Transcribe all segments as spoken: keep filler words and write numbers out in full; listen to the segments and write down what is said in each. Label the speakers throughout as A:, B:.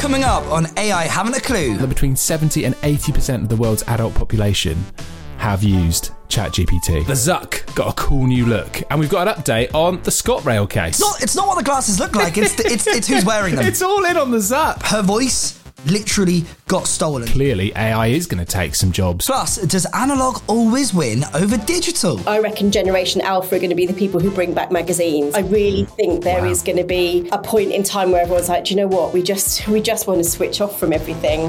A: Coming up on A I Haven't a Clue.
B: That between seventy and eighty percent of the world's adult population have used ChatGPT. The Zuck got a cool new look, and we've got an update on the ScotRail case.
A: It's not, it's not what the glasses look like, it's, the, it's, it's who's wearing them.
B: It's all in on the Zuck.
A: Her voice literally got stolen.
B: Clearly, A I is going to take some jobs.
A: Plus, does analog always win over digital?
C: I reckon Generation Alpha are going to be the people who bring back magazines. I really think there wow. is going to be a point in time where everyone's like, do you know what? We just we just want to switch off from everything.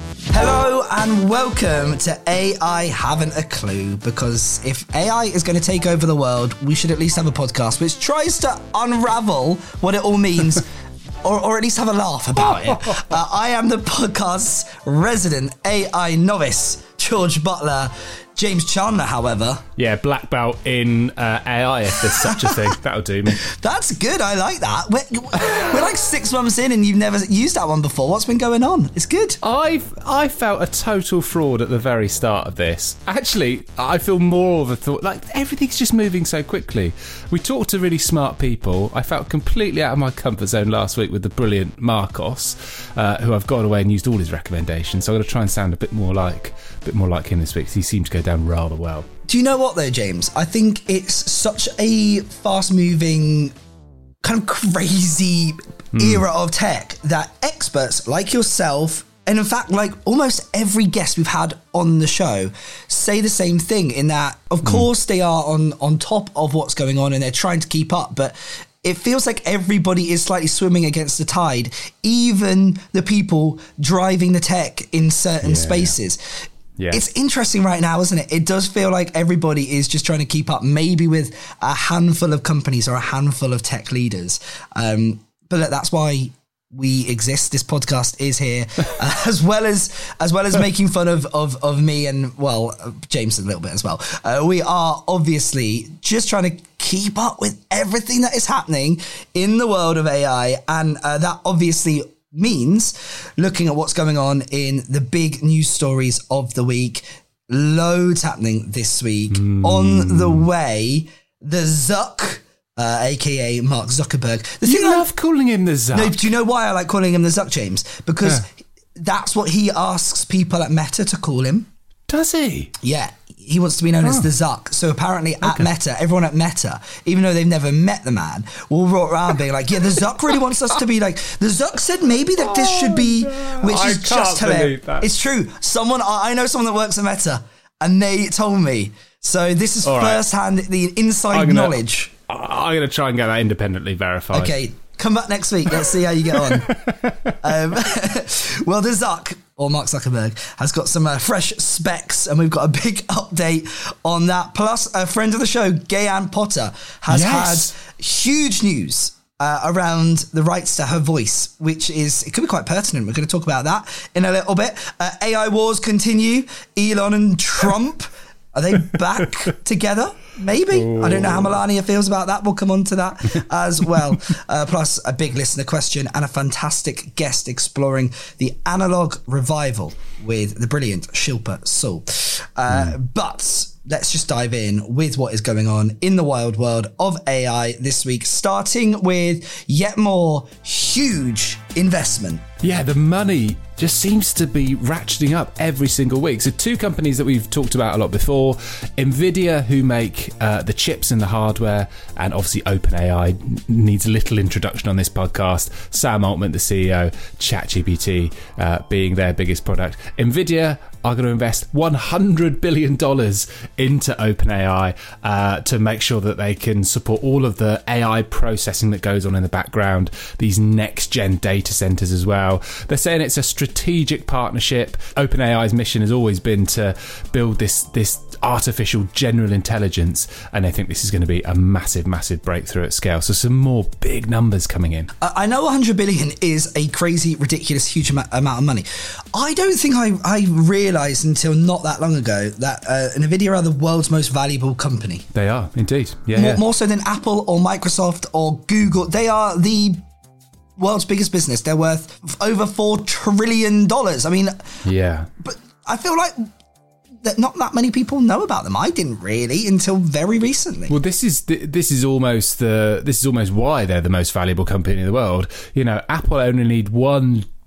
A: Hello and welcome to A I Haven't a Clue, because if A I is going to take over the world, we should at least have a podcast which tries to unravel what it all means. Or, or at least have a laugh about it. Uh, I am the podcast's resident A I novice, George Butler. James Chandler, however.
B: Yeah, black belt in uh, A I, if there's such a thing. That'll do me.
A: That's good. I like that. We're, we're like six months in and you've never used that one before. What's been going on? It's good.
B: I've I felt a total fraud at the very start of this. Actually, I feel more of a thought. Like, everything's just moving so quickly. We talked to really smart people. I felt completely out of my comfort zone last week with the brilliant Marcos, uh, who I've gone away and used all his recommendations. So I'm going to try and sound a bit more like, a bit more like him this week, because he seems to go down rather well.
A: Do you know what though, James? I think it's such a fast-moving, kind of crazy mm. era of tech that experts like yourself, and in fact, like almost every guest we've had on the show, say the same thing, in that, of mm. course, they are on, on top of what's going on and they're trying to keep up, but it feels like everybody is slightly swimming against the tide, even the people driving the tech in certain yeah. spaces. Yeah. It's interesting right now, isn't it? It does feel like everybody is just trying to keep up, maybe with a handful of companies or a handful of tech leaders. Um, but that's why we exist. This podcast is here, uh, as well as as well as making fun of of, of me and, well, James a little bit as well. Uh, we are obviously just trying to keep up with everything that is happening in the world of A I, and uh, that obviously means looking at what's going on in the big news stories of the week. Loads happening this week. Mm. On the way, the Zuck, uh, aka Mark Zuckerberg. The
B: you
A: thing
B: love
A: I,
B: calling him the Zuck.
A: No, do you know why I like calling him the Zuck, James? Because yeah. that's what he asks people at Meta to call him.
B: Does he?
A: Yeah. He wants to be known oh. as the Zuck. So apparently at okay. Meta, everyone at Meta, even though they've never met the man, will walk around being like, yeah, the Zuck really wants us to be like, the Zuck said maybe that this should be, which
B: I
A: is just hilarious. It's true. Someone, I know someone that works at Meta, and they told me. So this is All firsthand right. the inside
B: I'm gonna,
A: knowledge.
B: I'm going to try and get that independently verified.
A: Okay, come back next week. Let's see how you get on. um, well, the Zuck, or Mark Zuckerberg, has got some uh, fresh specs, and we've got a big update on that. Plus, a friend of the show, Gayanne Potter, has yes. had huge news uh, around the rights to her voice, which is, it could be quite pertinent. We're going to talk about that in a little bit. Uh, A I wars continue. Elon and Trump, are they back together? Maybe. Ooh. I don't know how Melania feels about that. We'll come on to that as well. Uh, plus a big listener question and a fantastic guest exploring the analog revival with the brilliant Shilpa Soul. Uh, mm. But let's just dive in with what is going on in the wild world of A I this week, starting with yet more huge investment.
B: Yeah, the money just seems to be ratcheting up every single week. So two companies that we've talked about a lot before, NVIDIA, who make uh, the chips and the hardware, and obviously OpenAI needs a little introduction on this podcast. Sam Altman, the C E O, ChatGPT uh, being their biggest product. NVIDIA are going to invest one hundred billion dollars into OpenAI uh, to make sure that they can support all of the A I processing that goes on in the background, these next-gen data centers as well. They're saying it's a strategic partnership. OpenAI's mission has always been to build this this artificial general intelligence, and they think this is going to be a massive, massive breakthrough at scale. So some more big numbers coming in.
A: I know one hundred billion is a crazy, ridiculous, huge amount of money. I don't think I, I realised until not that long ago that uh, NVIDIA are the world's most valuable company.
B: They are, indeed. Yeah,
A: more,
B: yeah.
A: more so than Apple or Microsoft or Google. They are the world's biggest business. They're worth over four trillion dollars. I mean,
B: yeah.
A: But I feel like that not that many people know about them. I didn't really until very recently.
B: Well, this is this is almost the this is almost why they're the most valuable company in the world. You know, Apple only need one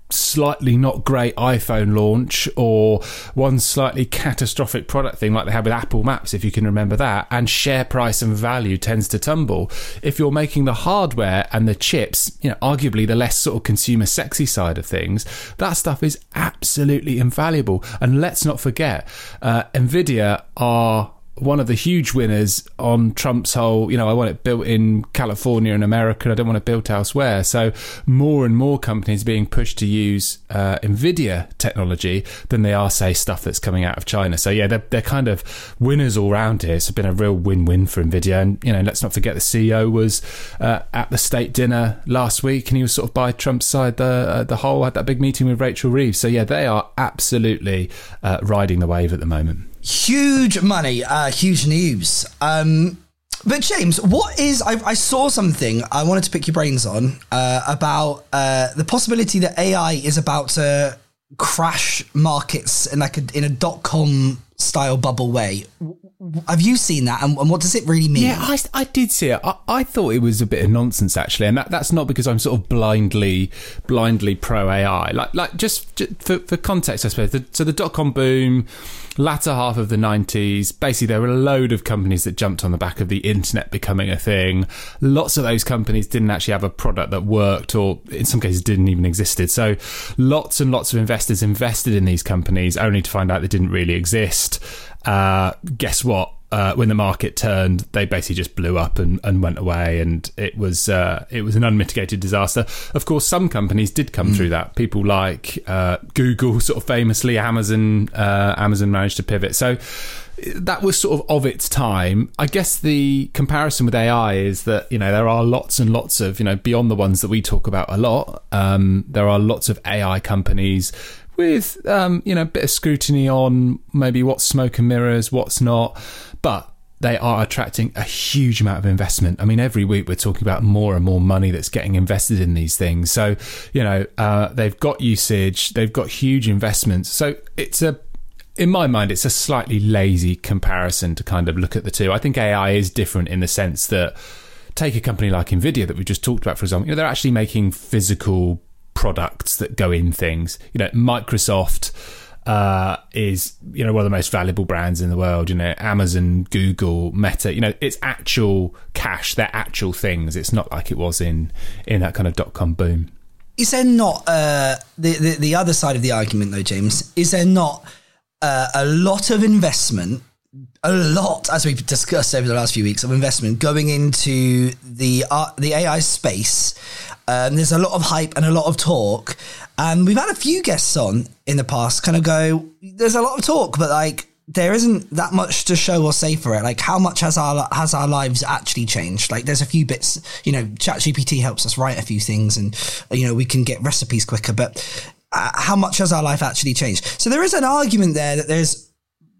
B: slightly not great iPhone launch or one slightly catastrophic product thing like they had with Apple Maps, if you can remember that, and share price and value tends to tumble. If you're making the hardware and the chips, you know, arguably the less sort of consumer sexy side of things, that stuff is absolutely invaluable. And let's not forget, uh, Nvidia are one of the huge winners on Trump's whole, you know, I want it built in California and America, and I don't want it built elsewhere. So more and more companies being pushed to use uh, Nvidia technology than they are, say, stuff that's coming out of China. So yeah, they're, they're kind of winners all round here. It's been a real win-win for Nvidia. And, you know, let's not forget the C E O was uh, at the state dinner last week, and he was sort of by Trump's side the, uh, the whole, had that big meeting with Rachel Reeves. So yeah, they are absolutely uh, riding the wave at the moment.
A: Huge money, uh, huge news. Um, but James, what is, I, I saw something I wanted to pick your brains on uh, about uh, the possibility that A I is about to crash markets in like a, in a dot-com style bubble way. Have you seen that, and, and what does it really mean?
B: Yeah, I, I did see it. I, I thought it was a bit of nonsense, actually, and that, that's not because I'm sort of blindly, blindly pro A I. Like, like just, just for, for context, I suppose. The, so the dot-com boom, latter half of the nineties, basically there were a load of companies that jumped on the back of the internet becoming a thing. Lots of those companies didn't actually have a product that worked, or in some cases didn't even existed. So lots and lots of investors invested in these companies only to find out they didn't really exist. Uh, guess what? Uh, when the market turned, they basically just blew up and, and went away, and it was uh, it was an unmitigated disaster. Of course, some companies did come mm. through that. People like uh, Google, sort of famously, Amazon. Uh, Amazon managed to pivot. So that was sort of of its time. I guess the comparison with A I is that, you know, there are lots and lots of, you know, beyond the ones that we talk about a lot. Um, there are lots of A I companies with, um, you know, a bit of scrutiny on maybe what's smoke and mirrors, what's not, but they are attracting a huge amount of investment. I mean, every week we're talking about more and more money that's getting invested in these things. So, you know, uh, they've got usage, they've got huge investments. So it's a, in my mind, it's a slightly lazy comparison to kind of look at the two. I think A I is different in the sense that, take a company like Nvidia that we just talked about, for example, you know, they're actually making physical products that go in things. You know, Microsoft uh, is, you know, one of the most valuable brands in the world. You know, Amazon, Google, Meta. You know, it's actual cash. They're actual things. It's not like it was in in that kind of dot-com boom.
A: Is there not uh, the, the the other side of the argument, though, James? Is there not uh, a lot of investment? A lot, as we've discussed over the last few weeks, of investment going into the uh, the A I space. Um, there's a lot of hype and a lot of talk. And we've had a few guests on in the past kind of go, there's a lot of talk, but like there isn't that much to show or say for it. Like, how much has our has our lives actually changed? Like, there's a few bits, you know, ChatGPT helps us write a few things, and, you know, we can get recipes quicker. But uh, how much has our life actually changed? So there is an argument there that there's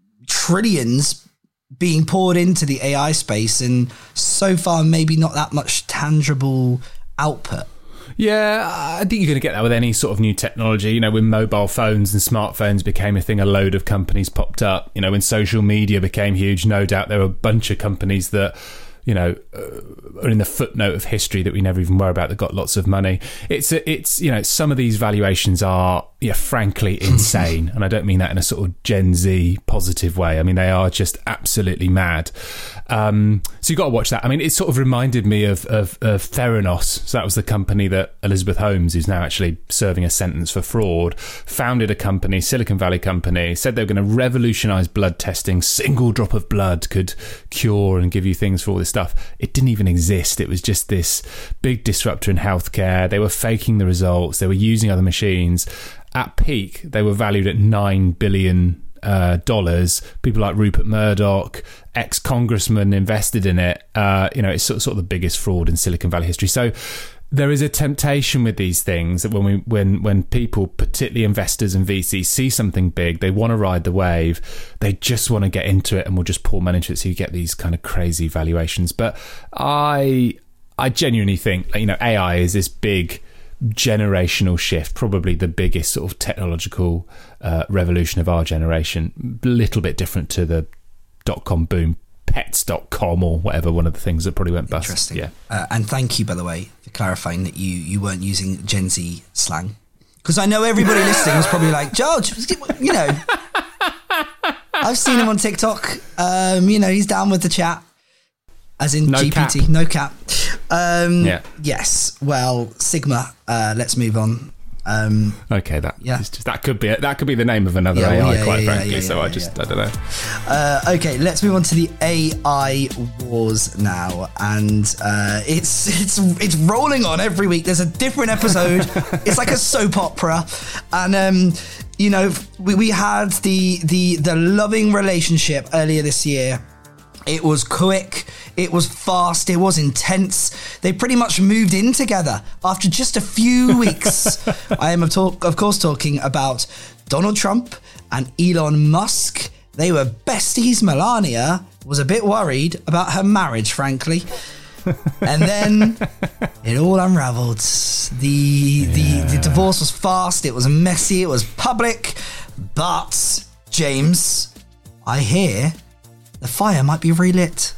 A: trillions being poured into the A I space, and so far maybe not that much tangible output.
B: Yeah, I think you're going to get that with any sort of new technology. You know, when mobile phones and smartphones became a thing, a load of companies popped up. You know, when social media became huge, no doubt there were a bunch of companies that, you know, uh, are in the footnote of history that we never even worry about, that got lots of money. It's, a, it's you know, some of these valuations are, yeah, frankly insane. And I don't mean that in a sort of Gen Z positive way. I mean, they are just absolutely mad. Um, so you've got to watch that. I mean, it sort of reminded me of, of, of Theranos. So that was the company that Elizabeth Holmes, who's now actually serving a sentence for fraud, founded a company, Silicon Valley company, said they were going to revolutionize blood testing. Single drop of blood could cure and give you things for all this stuff. It didn't even exist. It was just this big disruptor in healthcare. They were faking the results. They were using other machines. At peak, they were valued at nine billion uh, dollars. People like Rupert Murdoch, ex-congressman, invested in it. Uh, you know, it's sort of, sort of the biggest fraud in Silicon Valley history. So there is a temptation with these things that when we, when when people, particularly investors and V Cs, see something big, they want to ride the wave. They just want to get into it, and will just pour money into it. So you get these kind of crazy valuations. But I, I genuinely think, you know, A I is this big generational shift, probably the biggest sort of technological uh, revolution of our generation. A little bit different to the dot-com boom, pets dot com or whatever, one of the things that probably went bust.
A: Interesting.
B: Yeah.
A: Uh, and thank you, by the way, for clarifying that you, you weren't using Gen Z slang. Because I know everybody listening was probably like, George, you know, I've seen him on TikTok. Um, you know, he's down with the chat. As in
B: no
A: G P T,
B: cap.
A: no cap. Um,
B: yeah.
A: Yes. Well, Sigma. Uh, let's move on. Um,
B: okay, that
A: yeah.
B: just, that could be it. That could be the name of another
A: yeah,
B: A I,
A: well, yeah,
B: quite
A: yeah,
B: frankly.
A: Yeah, yeah,
B: so
A: yeah,
B: I just,
A: yeah.
B: I don't know.
A: Uh, okay, let's move on to the A I wars now, and uh, it's it's it's rolling on every week. There's a different episode. It's like a soap opera, and um, you know, we, we had the the the loving relationship earlier this year. It was quick, it was fast, it was intense. They pretty much moved in together after just a few weeks. I am, of, talk, of course, talking about Donald Trump and Elon Musk. They were besties. Melania was a bit worried about her marriage, frankly. And then it all unraveled. The, yeah. the, the divorce was fast, it was messy, it was public. But, James, I hear... the fire might be relit.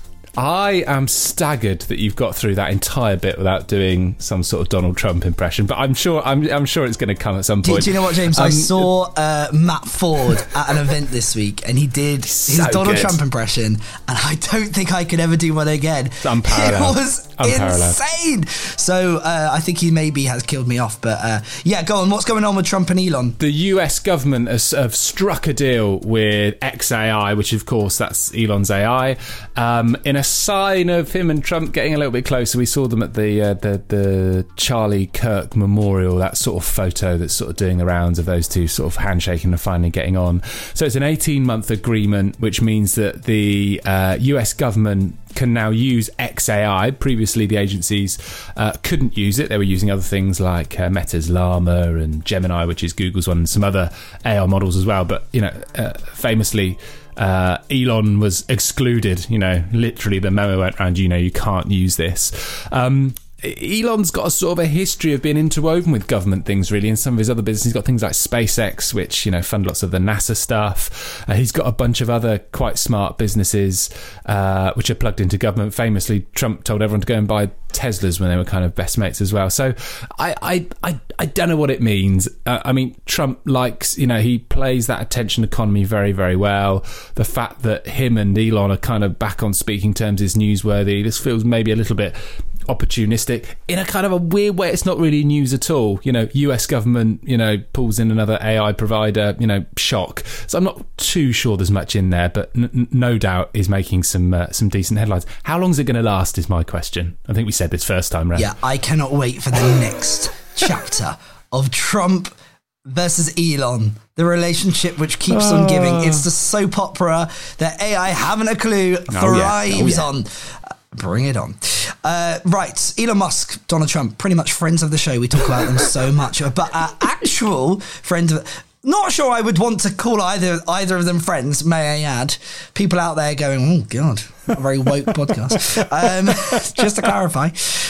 B: I am staggered that you've got through that entire bit without doing some sort of Donald Trump impression, but I'm sure I'm, I'm sure it's going to come at some point.
A: Do, do you know what, James?
B: Um,
A: I saw uh, Matt Ford at an event this week, and he did his
B: so
A: Donald
B: good.
A: Trump impression, and I don't think I could ever do one again.
B: It's unparalleled.
A: It was
B: unparalleled.
A: insane. So uh, I think he maybe has killed me off, but uh, yeah, go on. What's going on with Trump and Elon?
B: The U S government has, have struck a deal with X A I, which of course that's Elon's A I, um, in a sign of him and Trump getting a little bit closer. We saw them at the uh, the the Charlie Kirk Memorial, that sort of photo that's sort of doing the rounds of those two sort of handshaking and finally getting on. So it's an eighteen month agreement, which means that the uh, U S government can now use X A I. Previously, the agencies uh, couldn't use it. They were using other things like uh, Meta's Llama and Gemini, which is Google's one, and some other A I models as well. But, you know, uh, famously, uh, Elon was excluded. You know, literally the memo went around, you know, you can't use this. Um, Elon's got a sort of a history of being interwoven with government things, really, and some of his other businesses. He's got things like SpaceX, which, you know, fund lots of the NASA stuff. Uh, he's got a bunch of other quite smart businesses uh, which are plugged into government. Famously, Trump told everyone to go and buy Teslas when they were kind of best mates as well. So I I, I, I don't know what it means. Uh, I mean, Trump likes, you know, he plays that attention economy very, very well. The fact that him and Elon are kind of back on speaking terms is newsworthy. This feels maybe a little bit opportunistic in a kind of a weird way. It's not really news at all. You know, U S government, you know, pulls in another A I provider, you know, shock. So I'm not too sure there's much in there, but n- no doubt is making some uh, some decent headlines. How long is it going to last is my question. I think we said this first time round.
A: Yeah, I cannot wait for the next chapter of Trump versus Elon, the relationship which keeps on giving. It's the soap opera that A I haven't a clue thrives
B: oh, yeah. Oh, yeah.
A: on. Bring it on. Uh, right, Elon Musk, Donald Trump, pretty much friends of the show. We talk about them so much. But uh, actual friends of... Not sure I would want to call either either of them friends, may I add. People out there going, oh, God, a very woke podcast. Um, just to clarify.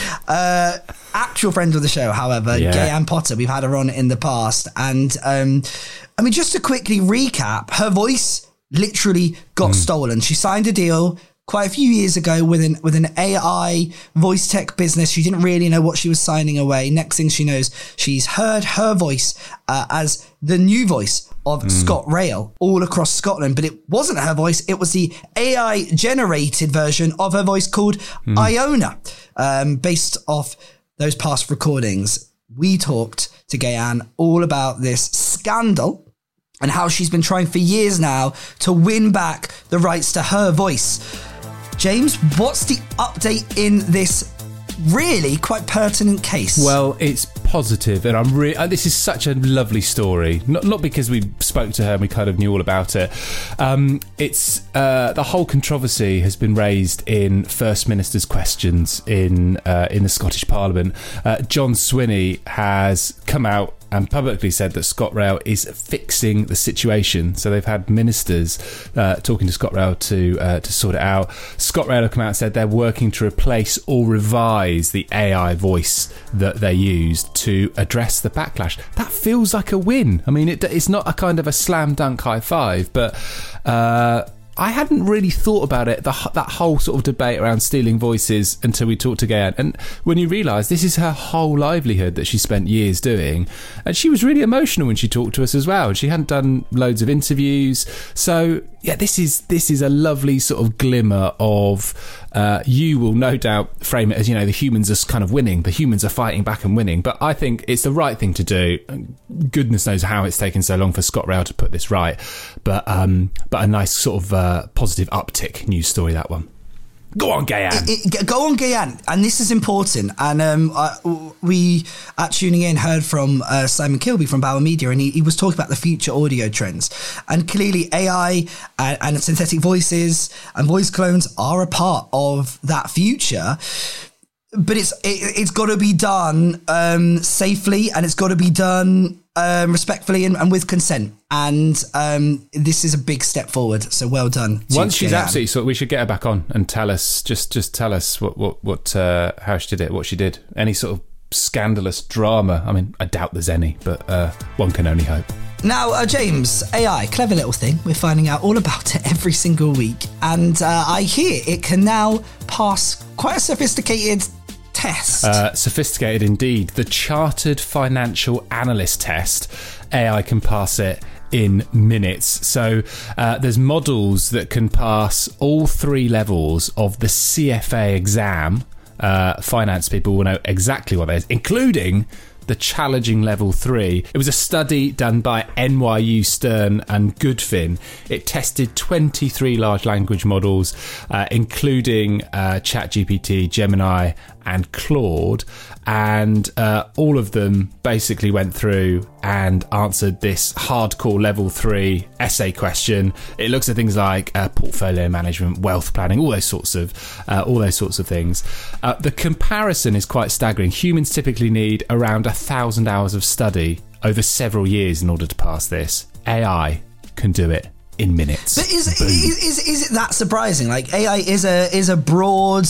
A: Uh, actual friends of the show, however,
B: yeah.
A: Gayanne Potter, we've had her on in the past. And, um, I mean, just to quickly recap, her voice literally got mm. stolen. She signed a deal quite a few years ago with an with an A I voice tech business. She didn't really know what she was signing away. Next thing she knows, she's heard her voice uh, as the new voice of mm. ScotRail all across Scotland. But it wasn't her voice. It was the A I generated version of her voice called mm. Iona, um, based off those past recordings. We talked to Gayanne all about this scandal and how she's been trying for years now to win back the rights to her voice. James, what's the update in this really quite pertinent case?
B: Well, it's positive, and I'm really. This is such a lovely story. Not not because we spoke to her and we kind of knew all about it. Um, it's uh, the whole controversy has been raised in First Minister's questions in uh, in the Scottish Parliament. Uh, John Swinney has come out and publicly said that ScotRail is fixing the situation. So they've had ministers uh, talking to ScotRail to uh, to sort it out. ScotRail have come out and said they're working to replace or revise the A I voice that they used to address the backlash. That feels like a win. I mean, it, it's not a kind of a slam dunk high five, but uh, I hadn't really thought about it, the, that whole sort of debate around stealing voices, until we talked to Gayan. And when you realise this is her whole livelihood that she spent years doing, and she was really emotional when she talked to us as well. She hadn't done loads of interviews. So, yeah, this is this is a lovely sort of glimmer of, uh, you will no doubt frame it as, you know, the humans are kind of winning. The humans are fighting back and winning. But I think it's the right thing to do. Goodness knows how it's taken so long for ScotRail to put this right. But, um, but a nice sort of... Uh, Uh, positive uptick news story, that one. Go on, Gayan.
A: It, it, go on, Gayan. And this is important. And um, I, we, at Tuning In, heard from uh, Simon Kilby from Bauer Media, and he, he was talking about the future audio trends. And clearly A I and, and synthetic voices and voice clones are a part of that future. But it's it, it's got to be done um, safely, and it's got to be done um, respectfully and, and with consent. And um, this is a big step forward. So well done.
B: Once she's absolutely so, we should get her back on and tell us just just tell us what what what uh, how she did it, what she did, any sort of scandalous drama. I mean, I doubt there's any, but uh, one can only hope.
A: Now, uh, James, A I, clever little thing. We're finding out all about it every single week. And uh, I hear it can now pass quite a sophisticated test.
B: Uh, sophisticated indeed. The Chartered Financial Analyst test. A I can pass it in minutes. So uh, there's models that can pass all three levels of the C F A exam. Uh, finance people will know exactly what that is, including the challenging level three. It was a study done by N Y U Stern and Goodfin. It tested twenty-three large language models, uh, including uh, ChatGPT, Gemini, and Claude, and uh, all of them basically went through and answered this hardcore level three essay question. It looks at things like uh, portfolio management, wealth planning, all those sorts of uh, all those sorts of things. Uh, the comparison is quite staggering. Humans typically need around a thousand hours of study over several years in order to pass this. A I can do it in minutes.
A: But is, is, is, is it that surprising? Like, A I is a is a broad,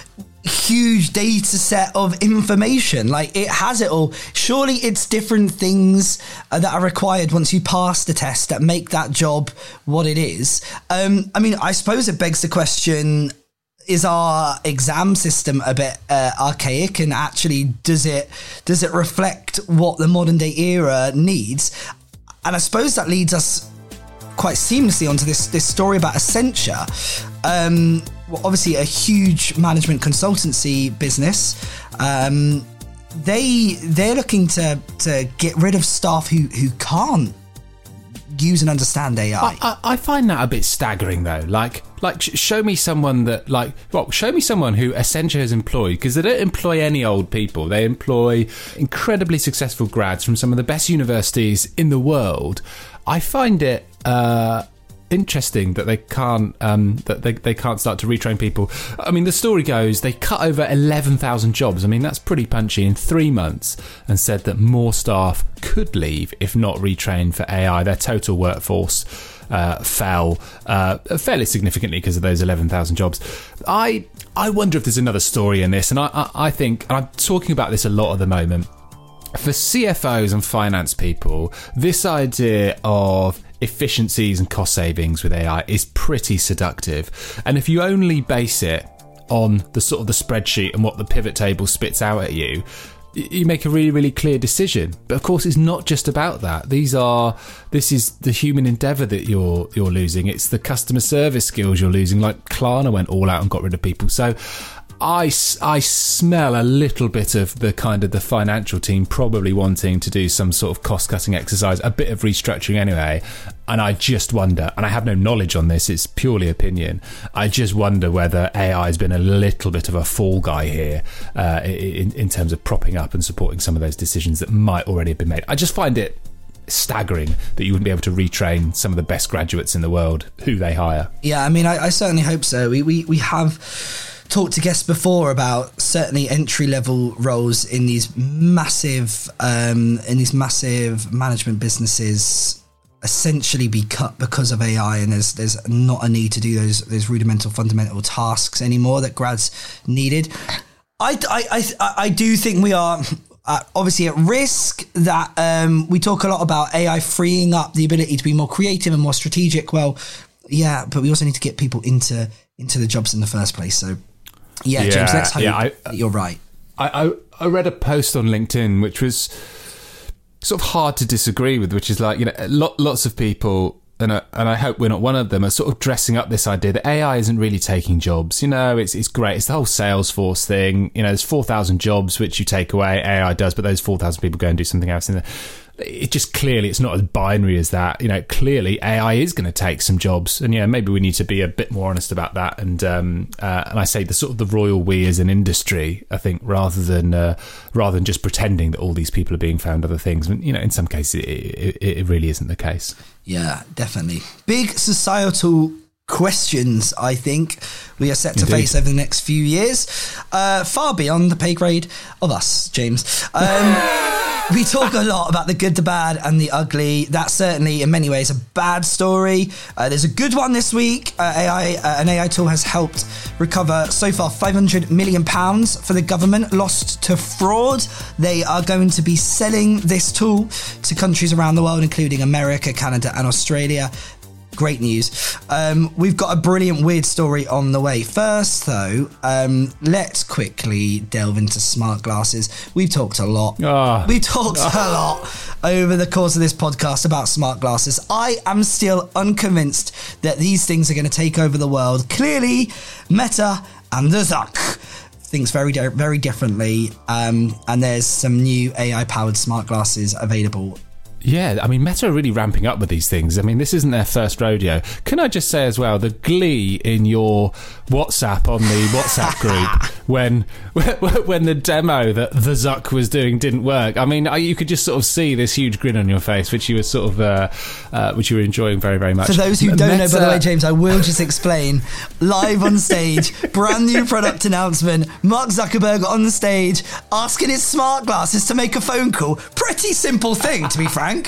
A: huge data set of information. Like, it has it all. Surely it's different things uh, that are required once you pass the test that make that job what it is. Um, I mean, I suppose it begs the question, is our exam system a bit uh, archaic, and actually does it does it reflect what the modern day era needs? And I suppose that leads us quite seamlessly onto this this story about Accenture. Um, well, obviously a huge management consultancy business. Um, they they're looking to to get rid of staff who who can't use and understand A I.
B: I, I, I find that a bit staggering, though. Like, like sh- show me someone that, like, well, show me someone who Accenture has employed, because they don't employ any old people. They employ incredibly successful grads from some of the best universities in the world. I find it uh, interesting that they can't um, that they, they can't start to retrain people. I mean, the story goes they cut over eleven thousand jobs. I mean, that's pretty punchy in three months, and said that more staff could leave if not retrained for A I. Their total workforce uh, fell uh, fairly significantly because of those eleven thousand jobs. I I wonder if there's another story in this, and I I, I think, and I'm talking about this a lot at the moment. For C F Os and finance people, this idea of efficiencies and cost savings with A I is pretty seductive. And if you only base it on the sort of the spreadsheet and what the pivot table spits out at you, you make a really, really clear decision. But of course, it's not just about that. These are, this is the human endeavour that you're you're losing. It's the customer service skills you're losing. Like Klarna went all out and got rid of people. So I, I smell a little bit of the kind of the financial team probably wanting to do some sort of cost-cutting exercise, a bit of restructuring anyway. And I just wonder, and I have no knowledge on this, it's purely opinion, I just wonder whether A I has been a little bit of a fall guy here uh, in, in terms of propping up and supporting some of those decisions that might already have been made. I just find it staggering that you wouldn't be able to retrain some of the best graduates in the world who they hire.
A: Yeah, I mean, I, I certainly hope so. We, we, we have talked to guests before about certainly entry level roles in these massive um, in these massive management businesses essentially be cut because of A I, and there's there's not a need to do those those rudimental fundamental tasks anymore that grads needed. I I I, I do think we are uh, obviously at risk that um, we talk a lot about A I freeing up the ability to be more creative and more strategic. Well, yeah, but we also need to get people into into the jobs in the first place. So, yeah, yeah James, let's hope yeah, I, that you're right.
B: I, I I read a post on LinkedIn which was sort of hard to disagree with, which is like, you know, lot, lots of people, and I, and I hope we're not one of them, are sort of dressing up this idea that A I isn't really taking jobs. You know, it's it's great. It's the whole Salesforce thing. You know, there's four thousand jobs which you take away, A I does, but those four thousand people go and do something else in there. It just clearly, it's not as binary as that. You know, clearly A I is going to take some jobs, and yeah, maybe we need to be a bit more honest about that. And um, uh, and I say the sort of the royal we as an industry, I think, rather than uh, rather than just pretending that all these people are being found other things. You know, in some cases, it, it, it really isn't the case.
A: Yeah, definitely. Big societal questions, I think, we are set to
B: Indeed.
A: face over the next few years, uh, far beyond the pay grade of us, James. Um, we talk a lot about the good, the bad, and the ugly. That's certainly, in many ways, a bad story. Uh, there's a good one this week. Uh, A I, uh, an A I tool has helped recover so far five hundred million pounds for the government lost to fraud. They are going to be selling this tool to countries around the world, including America, Canada, and Australia. Great news. Um, we've got a brilliant weird story on the way. First, though, um, let's quickly delve into smart glasses. We've talked a lot. Oh. We've talked oh. a lot over the course of this podcast about smart glasses. I am still unconvinced that these things are going to take over the world. Clearly, Meta and the Zuck thinks very, very differently. Um, and there's some new A I-powered smart glasses available.
B: Yeah, I mean, Meta are really ramping up with these things. I mean, this isn't their first rodeo. Can I just say as well, the glee in your WhatsApp on the WhatsApp group when when the demo that the Zuck was doing didn't work. I mean, you could just sort of see this huge grin on your face, which you were sort of, uh, uh, which you were enjoying very, very much.
A: For those who don't Meta- know, by the way, James, I will just explain. Live on stage, brand new product announcement. Mark Zuckerberg on the stage asking his smart glasses to make a phone call. Pretty simple thing, to be frank.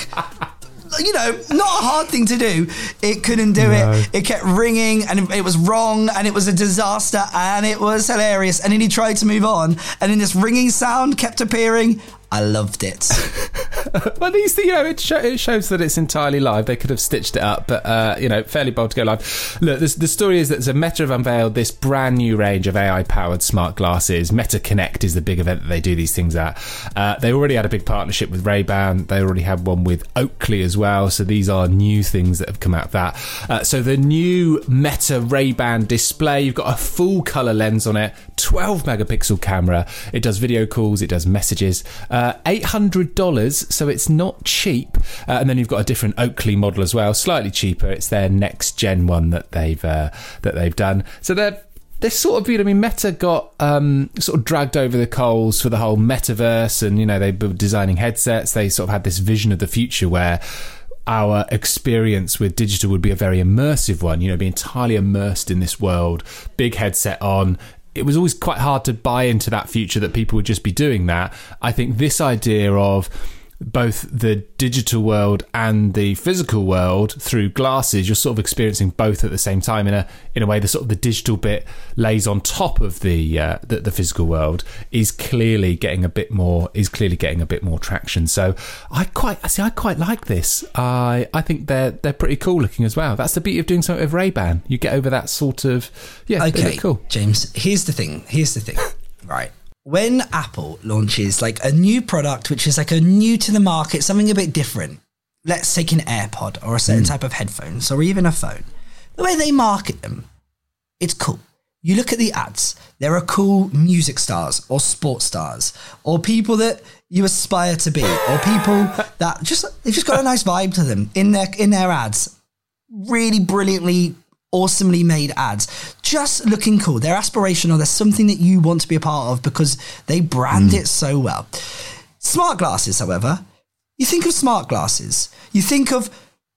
A: You know, not a hard thing to do. It couldn't do no. it. It kept ringing and it was wrong and it was a disaster and it was hilarious. And then he tried to move on and then this ringing sound kept appearing. I loved it.
B: Well, these, you know, it, show, it shows that it's entirely live. They could have stitched it up, but uh, you know, fairly bold to go live. Look, this, the story is that Meta have unveiled this brand new range of A I-powered smart glasses. Meta Connect is the big event that they do these things at. Uh, they already had a big partnership with Ray-Ban. They already had one with Oakley as well. So these are new things that have come out of that. Uh, so the new Meta Ray-Ban display, you've got a full colour lens on it, twelve megapixel camera. It does video calls. It does messages. Uh, Uh, eight hundred dollars, so it's not cheap. Uh, and then you've got a different Oakley model as well, slightly cheaper. It's their next gen one that they've uh, that they've done. So they're they're sort of, you know, I mean, Meta got um, sort of dragged over the coals for the whole metaverse, and you know, they were designing headsets. They sort of had this vision of the future where our experience with digital would be a very immersive one. You know, be entirely immersed in this world, big headset on. It was always quite hard to buy into that future that people would just be doing that. I think this idea of both the digital world and the physical world through glasses, you're sort of experiencing both at the same time in a in a way. The sort of the digital bit lays on top of the uh, the, the physical world is clearly getting a bit more is clearly getting a bit more traction. So I quite I see I quite like this. I I think they're they're pretty cool looking as well. That's the beauty of doing something with Ray-Ban. You get over that sort of yeah.
A: Okay,
B: they look cool.
A: James. Here's the thing. Here's the thing. Right. When Apple launches like a new product, which is like a new to the market, something a bit different, let's take an AirPod or a certain mm. type of headphones or even a phone, the way they market them, it's cool. You look at the ads, there are cool music stars or sports stars or people that you aspire to be or people that just, they've just got a nice vibe to them in their, in their ads. Really brilliantly awesomely made ads, just looking cool. They're aspirational. There's something that you want to be a part of because they brand mm. it so well. Smart glasses, however, you think of smart glasses, you think of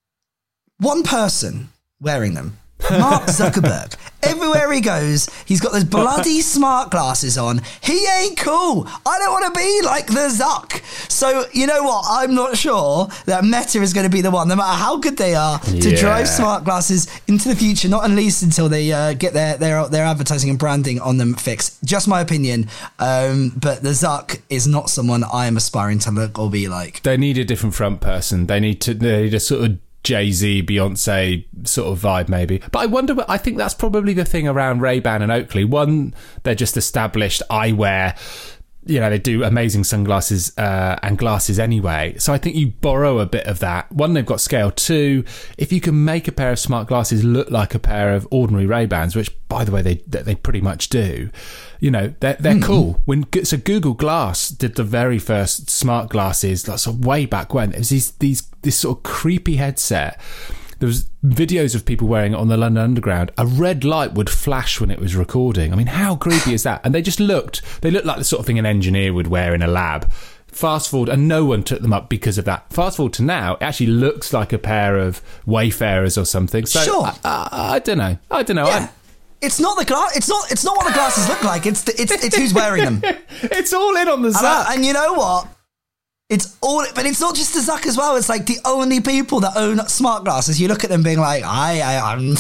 A: one person wearing them. Mark Zuckerberg. Everywhere he goes, he's got those bloody smart glasses on. He ain't cool. I don't want to be like the Zuck. So, you know what? I'm not sure that Meta is going to be the one, no matter how good they are, to yeah. drive smart glasses into the future, not at least until they uh, get their, their their advertising and branding on them fixed. Just my opinion. Um, but the Zuck is not someone I am aspiring to look or be like.
B: They need a different front person. They need to, they need a sort of Jay-Z, Beyonce sort of vibe maybe. But I wonder, I think that's probably the thing around Ray-Ban and Oakley. One, they're just established eyewear. You know, they do amazing sunglasses uh, and glasses anyway. So I think you borrow a bit of that. One, they've got scale. Two, if you can make a pair of smart glasses look like a pair of ordinary Ray-Bans, which, by the way, they they pretty much do, you know, they're, they're mm. cool. When So Google Glass did the very first smart glasses, like sort of way back when. It was these, these this sort of creepy headset. There was videos of people wearing it on the London Underground. A red light would flash when it was recording. I mean, how creepy is that? And they just looked, they looked like the sort of thing an engineer would wear in a lab. Fast forward, and no one took them up because of that. Fast forward to now, it actually looks like a pair of Wayfarers or something. So,
A: sure.
B: I, I, I don't know. I don't know.
A: Yeah. I, It's not the glass. It's not. It's not what the glasses look like. It's the, it's it's who's wearing them.
B: It's all in on the Zuck.
A: And, and you know what? It's all, but it's not just the Zuck as well. It's like the only people that own smart glasses. You look at them being like, I, I, I'm,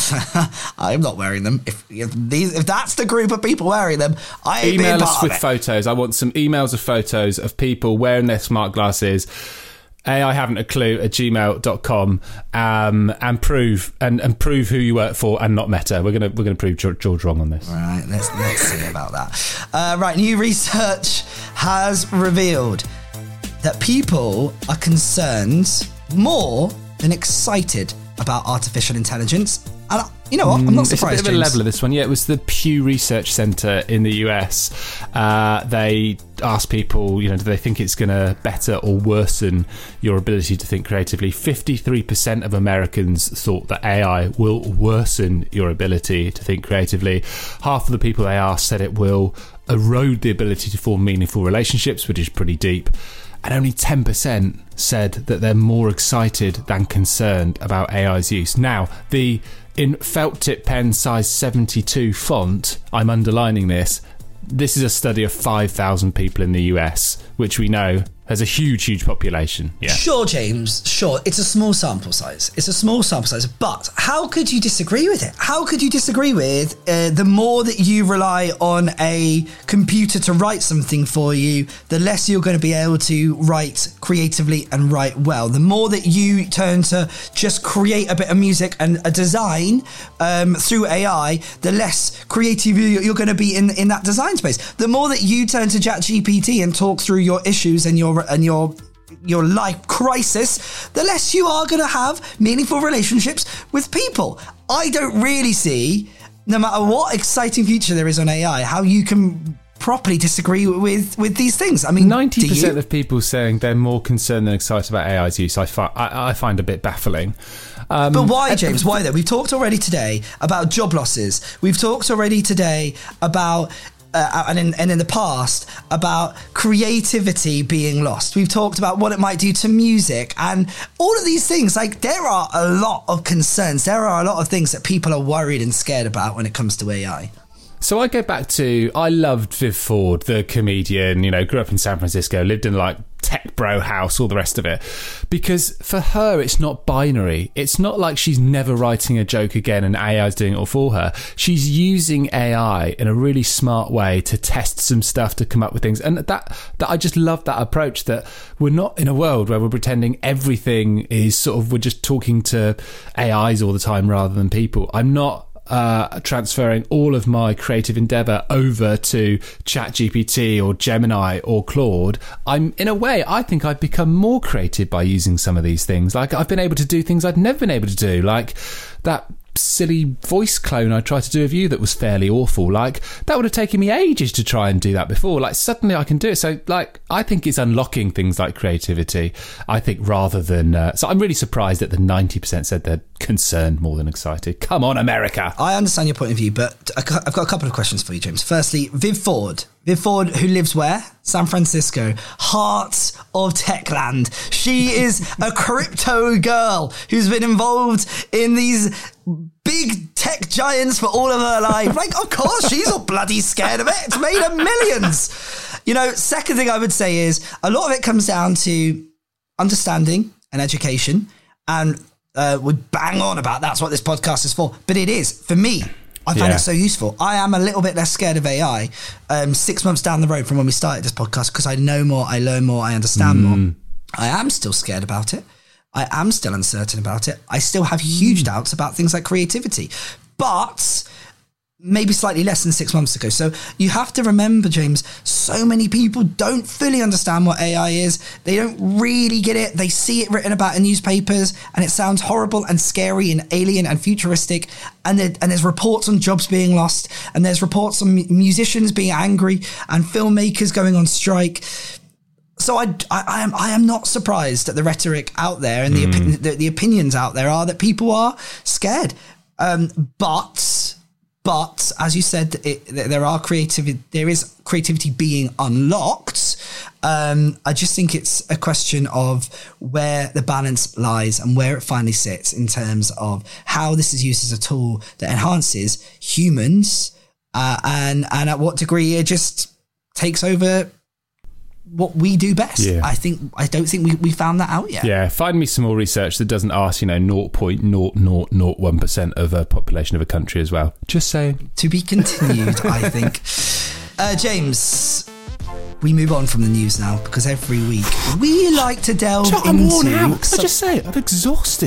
A: I'm not wearing them. If, if these, if that's the group of people wearing them, I ain't
B: email
A: being
B: us
A: part
B: with
A: of it.
B: photos. I want some emails of photos of people wearing their smart glasses. A I haven't a clue at gmail dot com um, and prove and, and prove who you work for and not Meta. We're gonna we're gonna prove George wrong on this.
A: All right, let's let's see about that. Uh, right, new research has revealed that people are concerned more than excited about artificial intelligence. And you know what? I'm not surprised.
B: It's a bit of a level of this one. Yeah, it was the Pew Research Center in the U S. Uh, they asked people, you know, do they think it's going to better or worsen your ability to think creatively? fifty-three percent of Americans thought that A I will worsen your ability to think creatively. Half of the people they asked said it will erode the ability to form meaningful relationships, which is pretty deep. And only ten percent said that they're more excited than concerned about A I's use. Now, the in felt tip pen size seventy-two font, I'm underlining this, this is a study of five thousand people in the U S, which we know has a huge, huge population. Yeah.
A: Sure, James, sure. It's a small sample size. It's a small sample size. But how could you disagree with it? How could you disagree with uh, the more that you rely on a computer to write something for you, the less you're going to be able to write creatively and write well. The more that you turn to just create a bit of music and a design um, through A I, the less creative you're going to be in, in that design space. The more that you turn to ChatGPT and talk through your issues and your and your your life crisis, the less you are going to have meaningful relationships with people. I don't really see, no matter what exciting future there is on A I, how you can properly disagree with with these things. I mean,
B: ninety percent of people saying they're more concerned than excited about A I's use, I, fi- I, I find a bit baffling. Um,
A: but why, James? Why though? We've talked already today about job losses. We've talked already today about Uh, and, in, and in the past about creativity being lost. We've talked about what it might do to music and all of these things. Like, there are a lot of concerns. There are a lot of things that people are worried and scared about when it comes to A I.
B: So I go back to, I loved Viv Ford, the comedian, you know, grew up in San Francisco, lived in like tech bro house, all the rest of it. Because for her, it's not binary. It's not like she's never writing a joke again and A I's doing it all for her. She's using A I in a really smart way to test some stuff, to come up with things. And that, that I just love that approach, that we're not in a world where we're pretending everything is sort of, we're just talking to A Is all the time rather than people. I'm not Uh, transferring all of my creative endeavour over to ChatGPT or Gemini or Claude. I'm, in a way, I think I've become more creative by using some of these things. Like, I've been able to do things I'd never been able to do, like that silly voice clone I tried to do of you that was fairly awful. Like, that would have taken me ages to try and do that before. Like, suddenly I can do it. So, like, I think it's unlocking things like creativity, I think, rather than uh, so I'm really surprised that the ninety percent said they're concerned more than excited. Come on, America.
A: I understand your point of view, but I've got a couple of questions for you, James. Firstly, Viv Ford Viv Ford, who lives where? San Francisco, heart of Techland. She is a crypto girl who's been involved in these big tech giants for all of her life. Like, of course, she's all bloody scared of it. It's made her millions. You know, second thing I would say is a lot of it comes down to understanding and education. And uh, we bang on about that's what this podcast is for. But it is, for me, I find
B: yeah.
A: it so useful. I am a little bit less scared of A I um, six months down the road from when we started this podcast because I know more, I learn more, I understand mm. more. I am still scared about it. I am still uncertain about it. I still have huge doubts about things like creativity, but maybe slightly less than six months ago. So you have to remember, James, so many people don't fully understand what A I is. They don't really get it. They see it written about in newspapers and it sounds horrible and scary and alien and futuristic. And, there, and there's reports on jobs being lost, and there's reports on mu- musicians being angry and filmmakers going on strike. So I, I, I am I am not surprised that the rhetoric out there and the, mm. opi- the, the opinions out there are that people are scared. Um, but... But as you said, it, there are creativity. There is creativity being unlocked. Um, I just think it's a question of where the balance lies and where it finally sits in terms of how this is used as a tool that enhances humans, uh, and and at what degree it just takes over what we do best. Yeah. I think I don't think we, we found that out yet.
B: Yeah, find me some more research that doesn't ask, you know, zero point zero zero zero one percent of a population of a country as well. Just saying.
A: To be continued, I think. Uh, James, we move on from the news now, because every week we like to delve
B: John,
A: into...
B: I'm worn out.
A: Some-
B: I just say it, I'm exhausted.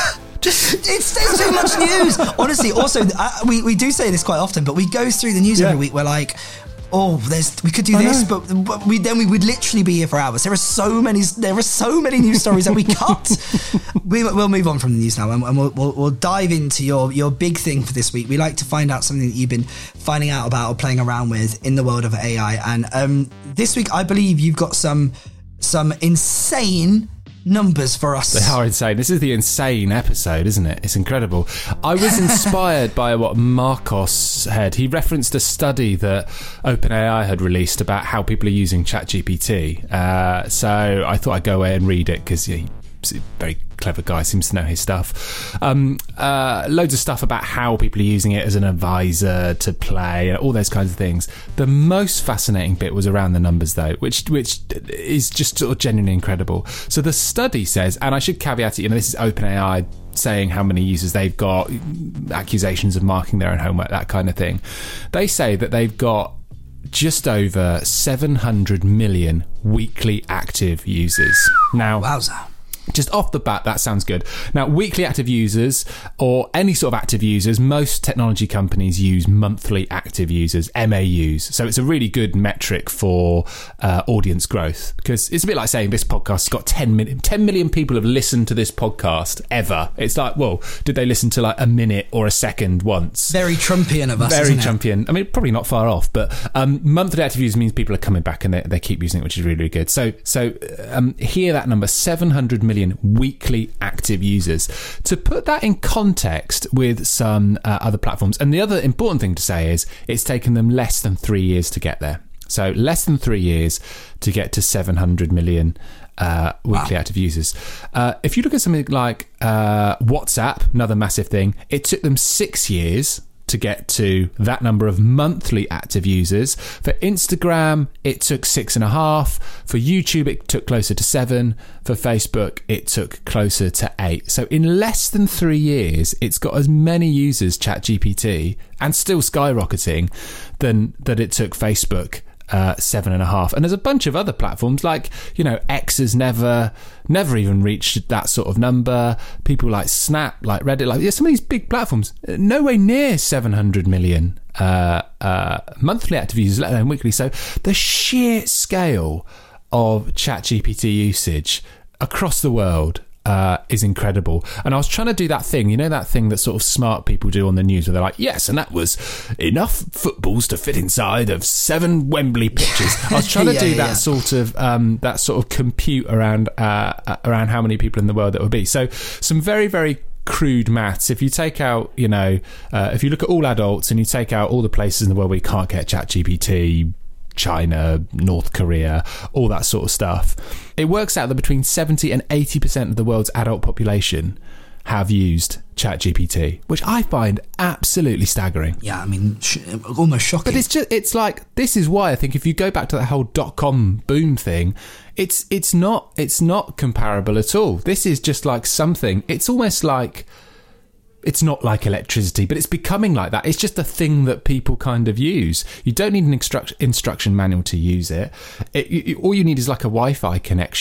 A: Just, it's there's too much news. Honestly, also, uh, we, we do say this quite often, but we go through the news yeah. every week. We're like... Oh, there's we could do I this, but, but we then we would literally be here for hours. There are so many, there are so many news stories that we cut. we, we'll move on from the news now, and, and we'll, we'll we'll dive into your your big thing for this week. We like to find out something that you've been finding out about or playing around with in the world of A I. And um, this week, I believe you've got some some insane numbers for us.
B: They are insane. This is the insane episode, isn't it? It's incredible. I was inspired by what Marcos had. He referenced a study that OpenAI had released about how people are using ChatGPT. Uh, so I thought I'd go away and read it, because yeah, he's a very clever guy, seems to know his stuff. Um, uh, loads of stuff about how people are using it as an advisor to play, all those kinds of things. The most fascinating bit was around the numbers, though, which which is just sort of genuinely incredible. So the study says, and I should caveat it, you know, this is OpenAI saying how many users they've got, accusations of marking their own homework, that kind of thing. They say that they've got just over seven hundred million weekly active users. Now,
A: wowza.
B: Just off the bat, that sounds good. Now, weekly active users, or any sort of active users, most technology companies use monthly active users, M A Us. So it's a really good metric for uh, audience growth, because it's a bit like saying this podcast's got ten million, ten million people have listened to this podcast ever. It's like, well, did they listen to like a minute or a second once?
A: Very Trumpian of us,
B: Very
A: isn't
B: Trumpian.
A: It?
B: I mean, probably not far off, but um, monthly active users means people are coming back and they, they keep using it, which is really, really good. So, so um, hear that number, seven hundred million weekly active users. To put that in context with some uh, other platforms, and the other important thing to say is it's taken them less than three years to get there. So less than three years to get to seven hundred million uh, weekly wow. active users. Uh, if you look at something like uh, WhatsApp, another massive thing, it took them six years to get to that number of monthly active users. For Instagram, it took six and a half. For YouTube, it took closer to seven. For Facebook, it took closer to eight. So in less than three years, it's got as many users, ChatGPT, and still skyrocketing, than that it took Facebook. Uh, seven and a half. And there's a bunch of other platforms like, you know, X has never never even reached that sort of number. People like Snap, like Reddit, like yeah, some of these big platforms, nowhere near seven hundred million uh, uh, monthly active users, let alone weekly. So the sheer scale of ChatGPT usage across the world Uh, is incredible. And I was trying to do that thing, you know, that thing that sort of smart people do on the news where they're like, yes, and that was enough footballs to fit inside of seven Wembley pitches. I was trying to yeah, do that yeah. sort of um, that sort of compute around uh, around how many people in the world that would be. So some very, very crude maths. If you take out, you know, uh, if you look at all adults and you take out all the places in the world where you can't get ChatGPT, China, North Korea, all that sort of stuff, it works out that between seventy and eighty percent of the world's adult population have used ChatGPT, which I find absolutely staggering.
A: Yeah, I mean, sh- almost shocking.
B: But it's just, it's like, this is why I think if you go back to that whole dot-com boom thing, it's it's not it's not comparable at all. This is just like something, it's almost like, it's not like electricity, but it's becoming like that. It's just a thing that people kind of use. You don't need an instruct- instruction manual to use it. It, you, all you need is like a Wi-Fi connection,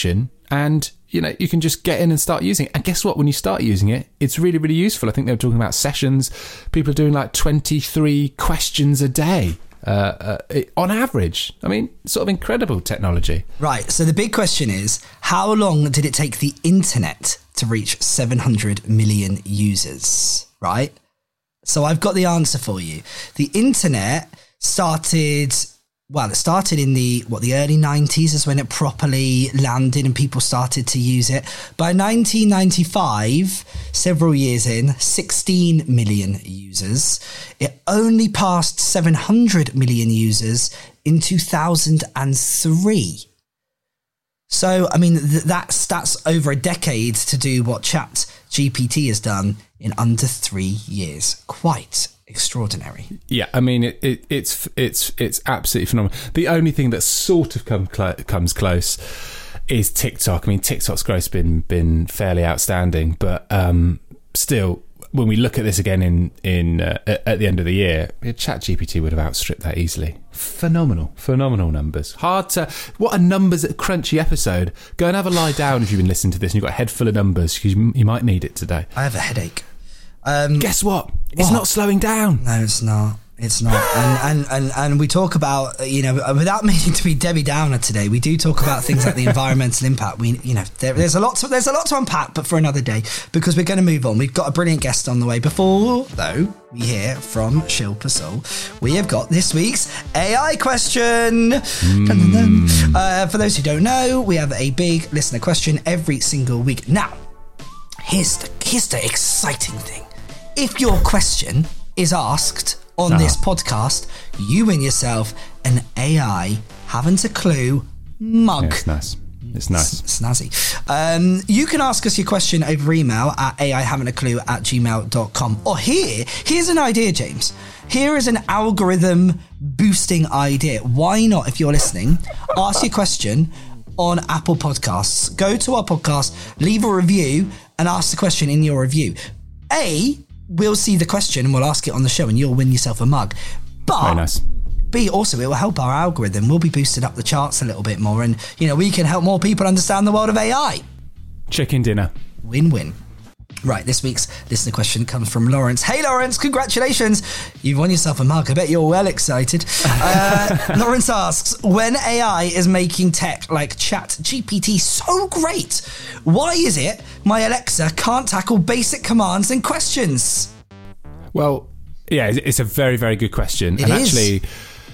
B: and you know, you can just get in and start using it. And guess what? When you start using it, it's really, really useful. I think they were talking about sessions. People are doing like twenty-three questions a day uh, uh, on average. I mean, sort of incredible technology.
A: Right. So the big question is, how long did it take the internet to reach seven hundred million users? Right. So I've got the answer for you. The internet started... Well, it started in the, what, the early nineties is when it properly landed and people started to use it. By nineteen ninety-five, several years in, sixteen million users. It only passed seven hundred million users in two thousand three. So, I mean, th- that's, that's over a decade to do what Chat G P T has done in under three years. Quite extraordinary.
B: Yeah, I mean, it, it, it's it's it's absolutely phenomenal. The only thing that sort of come cl- comes close is TikTok. I mean, TikTok's growth's been been fairly outstanding, but um, still, when we look at this again in in uh, at the end of the year, ChatGPT would have outstripped that easily. Phenomenal, phenomenal numbers. Hard to... What a numbers crunchy episode. Go and have a lie down if you've been listening to this and you've got a head full of numbers, because you, you might need it today.
A: I have a headache. Um,
B: Guess what? It's what? Not slowing down.
A: No, it's not. It's not. And, and, and, and we talk about, you know, without meaning to be Debbie Downer today, we do talk about things like the environmental impact. We, you know, there, there's a lot to, there's a lot to unpack, but for another day, because we're going to move on. We've got a brilliant guest on the way. Before, though, we hear from Shilpa Soul, we have got this week's A I question. Mm. Uh, for those who don't know, we have a big listener question every single week. Now, here's the, here's the exciting thing. If your question is asked on uh-huh. this podcast, you win yourself an A I haven't a clue mug.
B: Yeah, it's nice. It's nice.
A: S- snazzy. Um, you can ask us your question over email at A I haven't a clue at gmail dot com. Or here, here's an idea, James. Here is an algorithm boosting idea. Why not, if you're listening, ask your question on Apple Podcasts. Go to our podcast, leave a review, and ask the question in your review. A, we'll see the question and we'll ask it on the show and you'll win yourself a mug. But
B: very nice.
A: B, also, it will help our algorithm. We'll be boosted up the charts a little bit more and, you know, we can help more people understand the world of A I.
B: Chicken dinner.
A: Win-win. Right, this week's listener question comes from Lawrence. Hey, Lawrence, congratulations. You've won yourself a mug. I bet you're well excited. Uh, Lawrence asks, when A I is making tech like Chat G P T so great, why is it my Alexa can't tackle basic commands and questions?
B: Well, yeah, it's a very, very good question.
A: It
B: and
A: is.
B: Actually,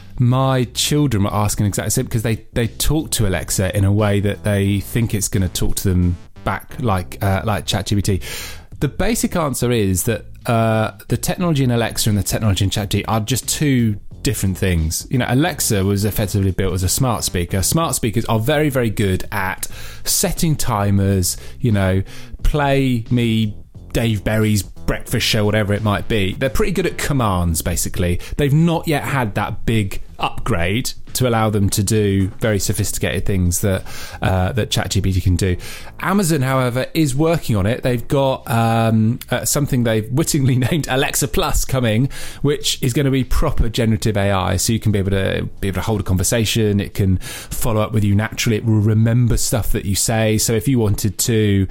B: my children were asking exactly the same because they, they talk to Alexa in a way that they think it's going to talk to them back like uh, like ChatGPT. The basic answer is that uh, the technology in Alexa and the technology in ChatGPT are just two different things. You know, Alexa was effectively built as a smart speaker. Smart speakers are very, very good at setting timers, you know, play me Dave Berry's breakfast show, whatever it might be. They're pretty good at commands, basically. They've not yet had that big upgrade to allow them to do very sophisticated things that uh, that ChatGPT can do. Amazon, however, is working on it. They've got um, uh, something they've wittingly named Alexa Plus coming, which is going to be proper generative A I. So you can be able to be able to hold a conversation. It can follow up with you naturally. It will remember stuff that you say. So if you wanted to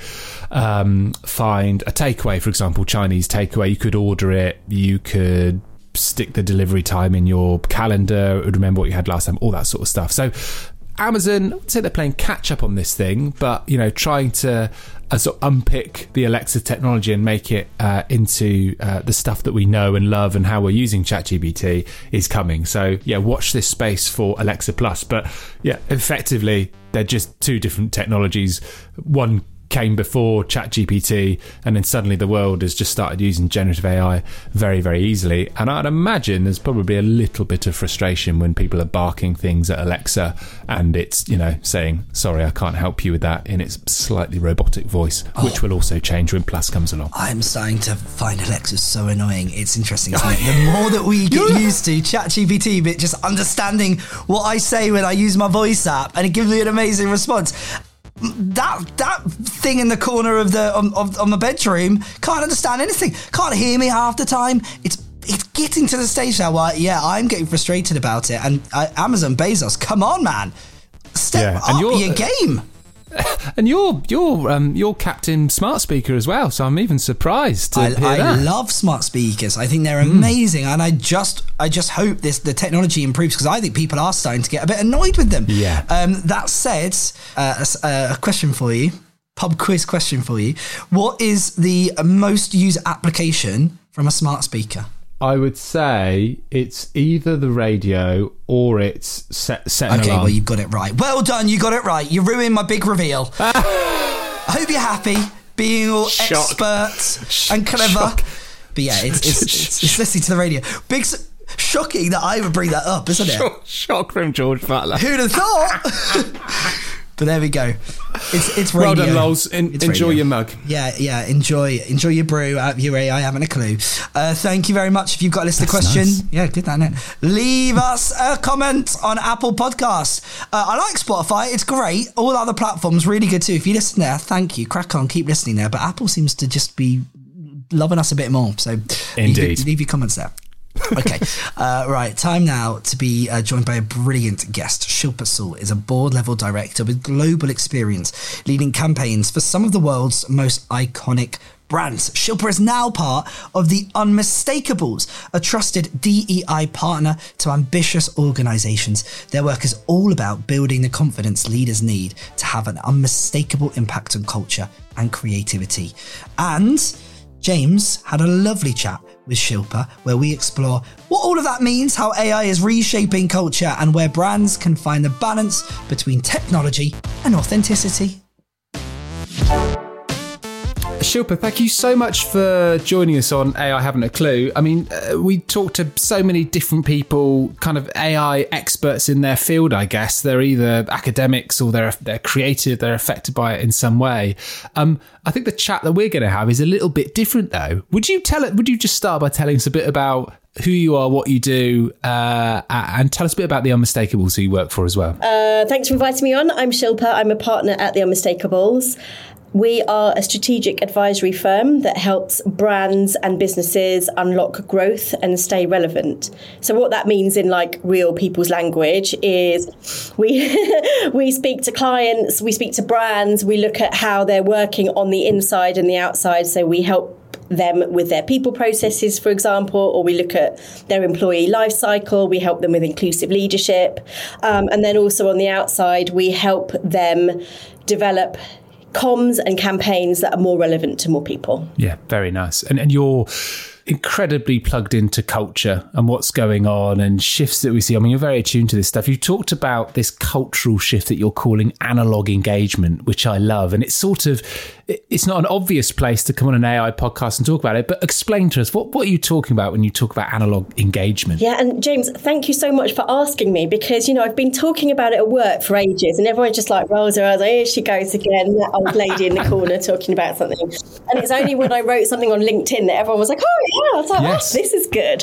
B: um, find a takeaway, for example, Chinese takeaway, you could order it. You could stick the delivery time in your calendar, it would remember what you had last time, all that sort of stuff. So Amazon, I would say they're playing catch up on this thing, but you know, trying to uh, sort of unpick the Alexa technology and make it uh, into uh, the stuff that we know and love and how we're using ChatGPT is coming. So yeah, watch this space for Alexa Plus. But yeah, effectively they're just two different technologies. One came before ChatGPT, and then suddenly the world has just started using generative A I very, very easily. And I'd imagine there's probably a little bit of frustration when people are barking things at Alexa and it's, you know, saying, sorry, I can't help you with that, in its slightly robotic voice, oh, which will also change when Plus comes along.
A: I'm starting to find Alexa so annoying. It's interesting, isn't it? The more that we get used to ChatGPT, but just understanding what I say when I use my voice app, and it gives me an amazing response. That that thing in the corner of the of, of my bedroom can't understand anything, can't hear me half the time. It's it's getting to the stage now where, yeah, I'm getting frustrated about it. And uh, Amazon Bezos, come on, man, step
B: yeah,
A: up your game.
B: And you're you're um, you're Captain Smart Speaker as well, so I'm even surprised to
A: I,
B: hear
A: I
B: that.
A: love smart speakers. I think they're amazing, mm. and I just I just hope this the technology improves, because I think people are starting to get a bit annoyed with them.
B: Yeah.
A: Um, that said, uh, a, a question for you, pub quiz question for you: what is the most used application from a smart speaker?
B: I would say it's either the radio or it's set, set an
A: Okay,
B: alarm.
A: well, you've got it right. Well done, you got it right. You ruined my big reveal. I hope you're happy being all
B: Shock.
A: expert and clever.
B: Shock.
A: But yeah, it's, it's, it's, it's listening to the radio. Big, shocking that I would bring that up, isn't it?
B: Shock, shock from George Butler.
A: Who'd have thought? But there we go. It's it's radio.
B: Well done, Lols. En-
A: It's
B: enjoy
A: radio.
B: your mug.
A: Yeah, yeah. Enjoy enjoy your brew out of your A I having a clue. Uh, thank you very much. If you've got a listener
B: That's
A: question,
B: nice.
A: yeah, good that, innit? Leave us a comment on Apple Podcasts. Uh, I like Spotify. It's great. All other platforms, really good too. If you listen there, thank you. Crack on, keep listening there. But Apple seems to just be loving us a bit more. So
B: Indeed.
A: leave, leave your comments there. Okay, uh, right. Time now to be uh, joined by a brilliant guest. Shilpa Saul is a board-level director with global experience, leading campaigns for some of the world's most iconic brands. Shilpa is now part of the Unmistakable, a trusted D E I partner to ambitious organisations. Their work is all about building the confidence leaders need to have an unmistakable impact on culture and creativity. And James had a lovely chat with Shilpa, where we explore what all of that means, how A I is reshaping culture, and where brands can find the balance between technology and authenticity.
B: Shilpa, thank you so much for joining us on A I Haven't a Clue. I mean, uh, we talked to so many different people, kind of A I experts in their field, I guess. They're either academics or they're they're creative, they're affected by it in some way. Um, I think the chat that we're going to have is a little bit different, though. Would you tell it? Would you just start by telling us a bit about who you are, what you do, uh, and tell us a bit about the Unmistakable who you work for as well?
C: Uh, thanks for inviting me on. I'm Shilpa. I'm a partner at the Unmistakable. We are a strategic advisory firm that helps brands and businesses unlock growth and stay relevant. So what that means in like real people's language is we we speak to clients, we speak to brands, we look at how they're working on the inside and the outside. So we help them with their people processes, for example, or we look at their employee life cycle, we help them with inclusive leadership. Um, and then also on the outside, we help them develop comms and campaigns that are more relevant to more people.
B: Yeah, very nice. And and you're incredibly plugged into culture and what's going on and shifts that we see. I mean, you're very attuned to this stuff. You talked about this cultural shift that you're calling analog engagement, which I love. And it's sort of, it's not an obvious place to come on an A I podcast and talk about it, but explain to us, what, what are you talking about when you talk about analog engagement?
C: Yeah, and James, thank you so much for asking me, because, you know, I've been talking about it at work for ages and everyone's just like rolls their eyes, like, here she goes again, that old lady in the corner talking about something. And it's only when I wrote something on LinkedIn that everyone was like, oh, yeah. I was like,
B: yes.
C: oh, this is good.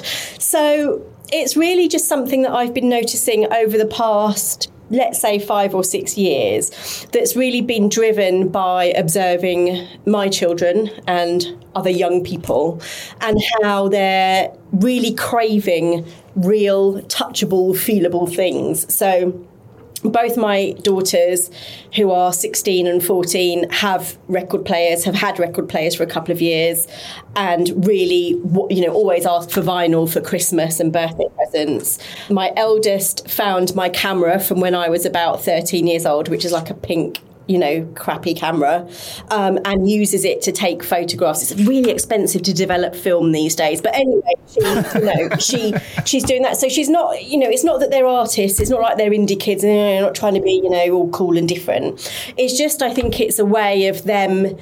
C: So it's really just something that I've been noticing over the past, let's say, five or six years, that's really been driven by observing my children and other young people and how they're really craving real, touchable, feelable things. So both my daughters, who are sixteen and fourteen, have record players, have had record players for a couple of years, and really, you know, always ask for vinyl for Christmas and birthday presents. My eldest found my camera from when I was about thirteen years old, which is like a pink, you know, crappy camera, um, and uses it to take photographs. It's really expensive to develop film these days. But anyway, she, you know, she she's doing that. So she's not, you know, it's not that they're artists. It's not like they're indie kids and they're not trying to be, you know, all cool and different. It's just, I think it's a way of them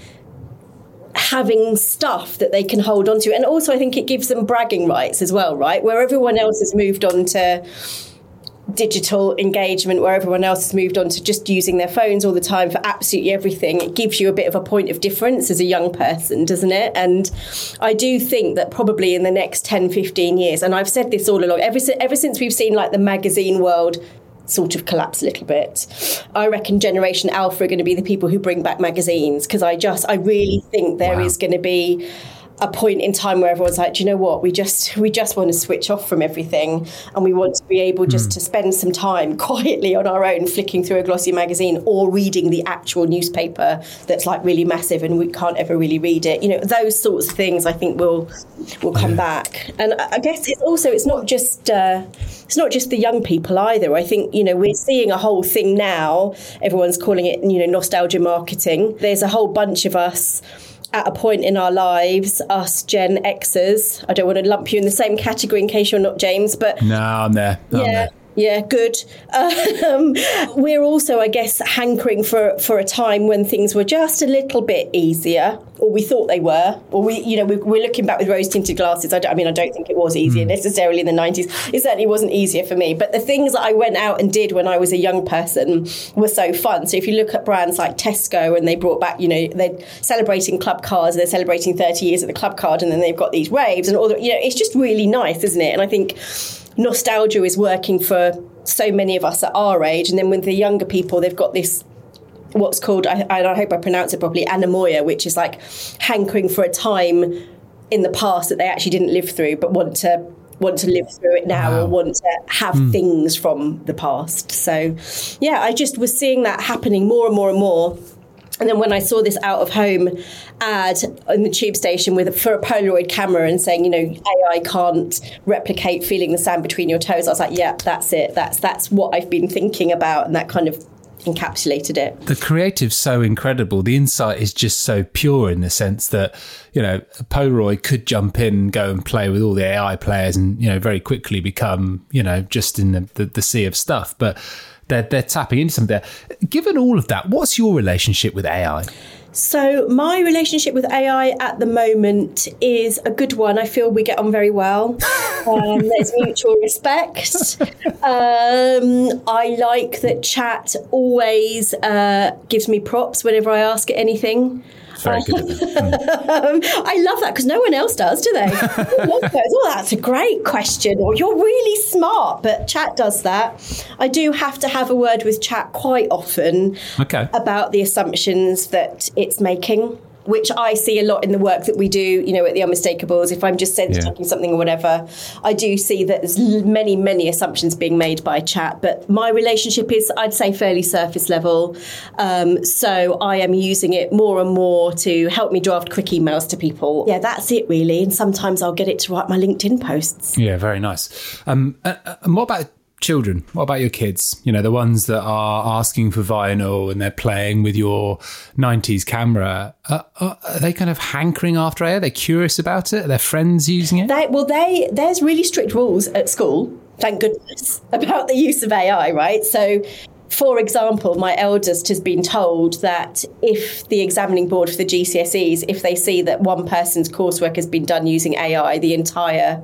C: having stuff that they can hold on to. And also I think it gives them bragging rights as well, right? Where everyone else has moved on to digital engagement, where everyone else has moved on to just using their phones all the time for absolutely everything, it gives you a bit of a point of difference as a young person, doesn't it? And I do think that probably in the next ten, fifteen years, and I've said this all along, ever, ever since we've seen like the magazine world sort of collapse a little bit, I reckon Generation Alpha are going to be the people who bring back magazines, because I just, I really think there
B: Wow.
C: is going to be a point in time where everyone's like, do you know what, we just we just want to switch off from everything, and we want to be able just mm. to spend some time quietly on our own flicking through a glossy magazine or reading the actual newspaper that's like really massive and we can't ever really read it. You know, those sorts of things I think will will come yeah. back. And I guess it's also it's not just uh, it's not just the young people either. I think, you know, we're seeing a whole thing now. Everyone's calling it, you know, nostalgia marketing. There's a whole bunch of us at a point in our lives, us Gen Xers. I don't want to lump you in the same category in case you're not James, but
B: no, I'm there. I'm
C: yeah.
B: there.
C: Yeah, good. Um, we're also, I guess, hankering for for a time when things were just a little bit easier, or we thought they were, or we, you know, we, we're looking back with rose-tinted glasses. I, don't, I mean, I don't think it was easier mm. necessarily in the nineties. It certainly wasn't easier for me. But the things that I went out and did when I was a young person were so fun. So if you look at brands like Tesco, and they brought back, you know, they're celebrating club cards, they're celebrating thirty years of the club card, and then they've got these raves and all the, you know, it's just really nice, isn't it? And I think nostalgia is working for so many of us at our age, and then with the younger people, they've got this what's called, I, I hope I pronounce it properly, anemoia, which is like hankering for a time in the past that they actually didn't live through, but want to want to live through it now, wow. or want to have mm. things from the past. So yeah, I just was seeing that happening more and more and more. And then when I saw this out of home ad in the tube station with for a Polaroid camera and saying, you know, A I can't replicate feeling the sand between your toes, I was like, yeah, that's it. That's that's what I've been thinking about, and that kind of encapsulated it.
B: The creative's so incredible. The insight is just so pure in the sense that, you know, Polaroid could jump in and go and play with all the A I players and, you know, very quickly become, you know, just in the, the, the sea of stuff. But They're, they're tapping into something there. Given all of that, what's your relationship with A I?
C: So my relationship with A I at the moment is a good one. I feel we get on very well. Um, there's mutual respect. Um, I like that chat always uh, gives me props whenever I ask it anything.
B: Very good.
C: um, I love that because no one else does, do they? Oh, that's a great question, or you're really smart. But chat does that. I do have to have a word with chat quite often
B: okay.
C: about the assumptions that it's making, which I see a lot in the work that we do, you know, at the Unmistakable. If I'm just sense checking yeah. something or whatever, I do see that there's many, many assumptions being made by chat. But my relationship is, I'd say, fairly surface level. Um, so I am using it more and more to help me draft quick emails to people. Yeah, that's it, really. And sometimes I'll get it to write my LinkedIn posts.
B: Yeah, very nice. Um, uh, and what about children? What about your kids? You know, the ones that are asking for vinyl and they're playing with your nineties camera. Uh, are they kind of hankering after A I? Are they curious about it? Are their friends using it?
C: They, well, they there's really strict rules at school, thank goodness, about the use of A I, right? So, for example, my eldest has been told that if the examining board for the G C S Es, if they see that one person's coursework has been done using A I, the entire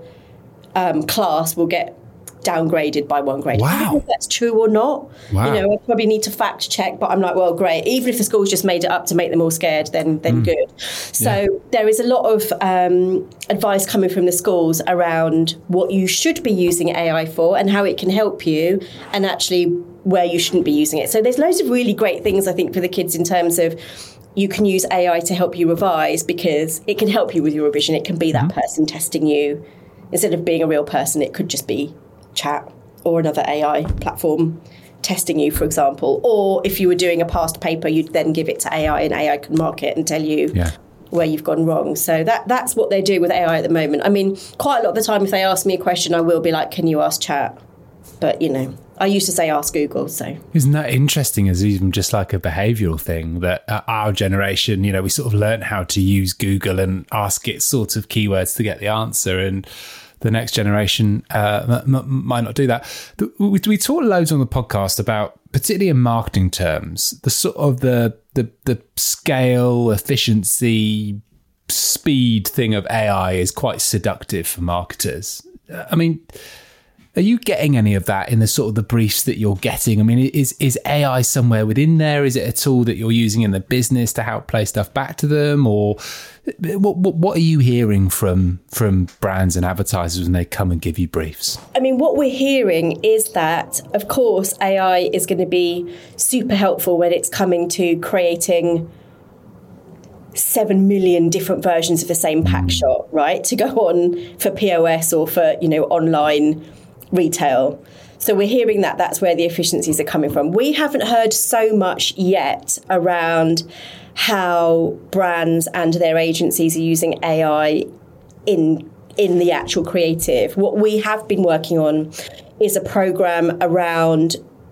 C: um, class will get downgraded by one grade.
B: Wow.
C: I don't know if that's true or not.
B: Wow.
C: You know, I probably need to fact check, but I'm like, well, great. Even if the school's just made it up to make them all scared, then then mm. good. So yeah. there is a lot of um, advice coming from the schools around what you should be using A I for and how it can help you, and actually where you shouldn't be using it. So there's loads of really great things, I think, for the kids in terms of you can use A I to help you revise because it can help you with your revision. It can be that mm-hmm. person testing you. Instead of being a real person, it could just be chat or another A I platform testing you, for example. Or if you were doing a past paper, you'd then give it to A I and A I can mark it and tell you yeah. where you've gone wrong. So that that's what they're doing with A I at the moment. I mean, quite a lot of the time, if they ask me a question, I will be like, can you ask chat? But, you know, I used to say ask Google, so.
B: Isn't that interesting as even just like a behavioural thing that uh, our generation, you know, we sort of learnt how to use Google and ask it sorts of keywords to get the answer, and the next generation uh, m- m- might not do that. We, we talk loads on the podcast about, particularly in marketing terms, the sort of the the, the scale, efficiency, speed thing of A I is quite seductive for marketers. I mean, are you getting any of that in the sort of the briefs that you're getting? I mean, is is A I somewhere within there? Is it a tool that you're using in the business to help play stuff back to them? Or what what, what are you hearing from from brands and advertisers when they come and give you briefs?
C: I mean, what we're hearing is that, of course, A I is going to be super helpful when it's coming to creating seven million different versions of the same pack shot, right, to go on for P O S or for, you know, online retail. So we're hearing that that's where the efficiencies are coming from. We haven't heard so much yet around how brands and their agencies are using A I in in the actual creative. What we have been working on is a program around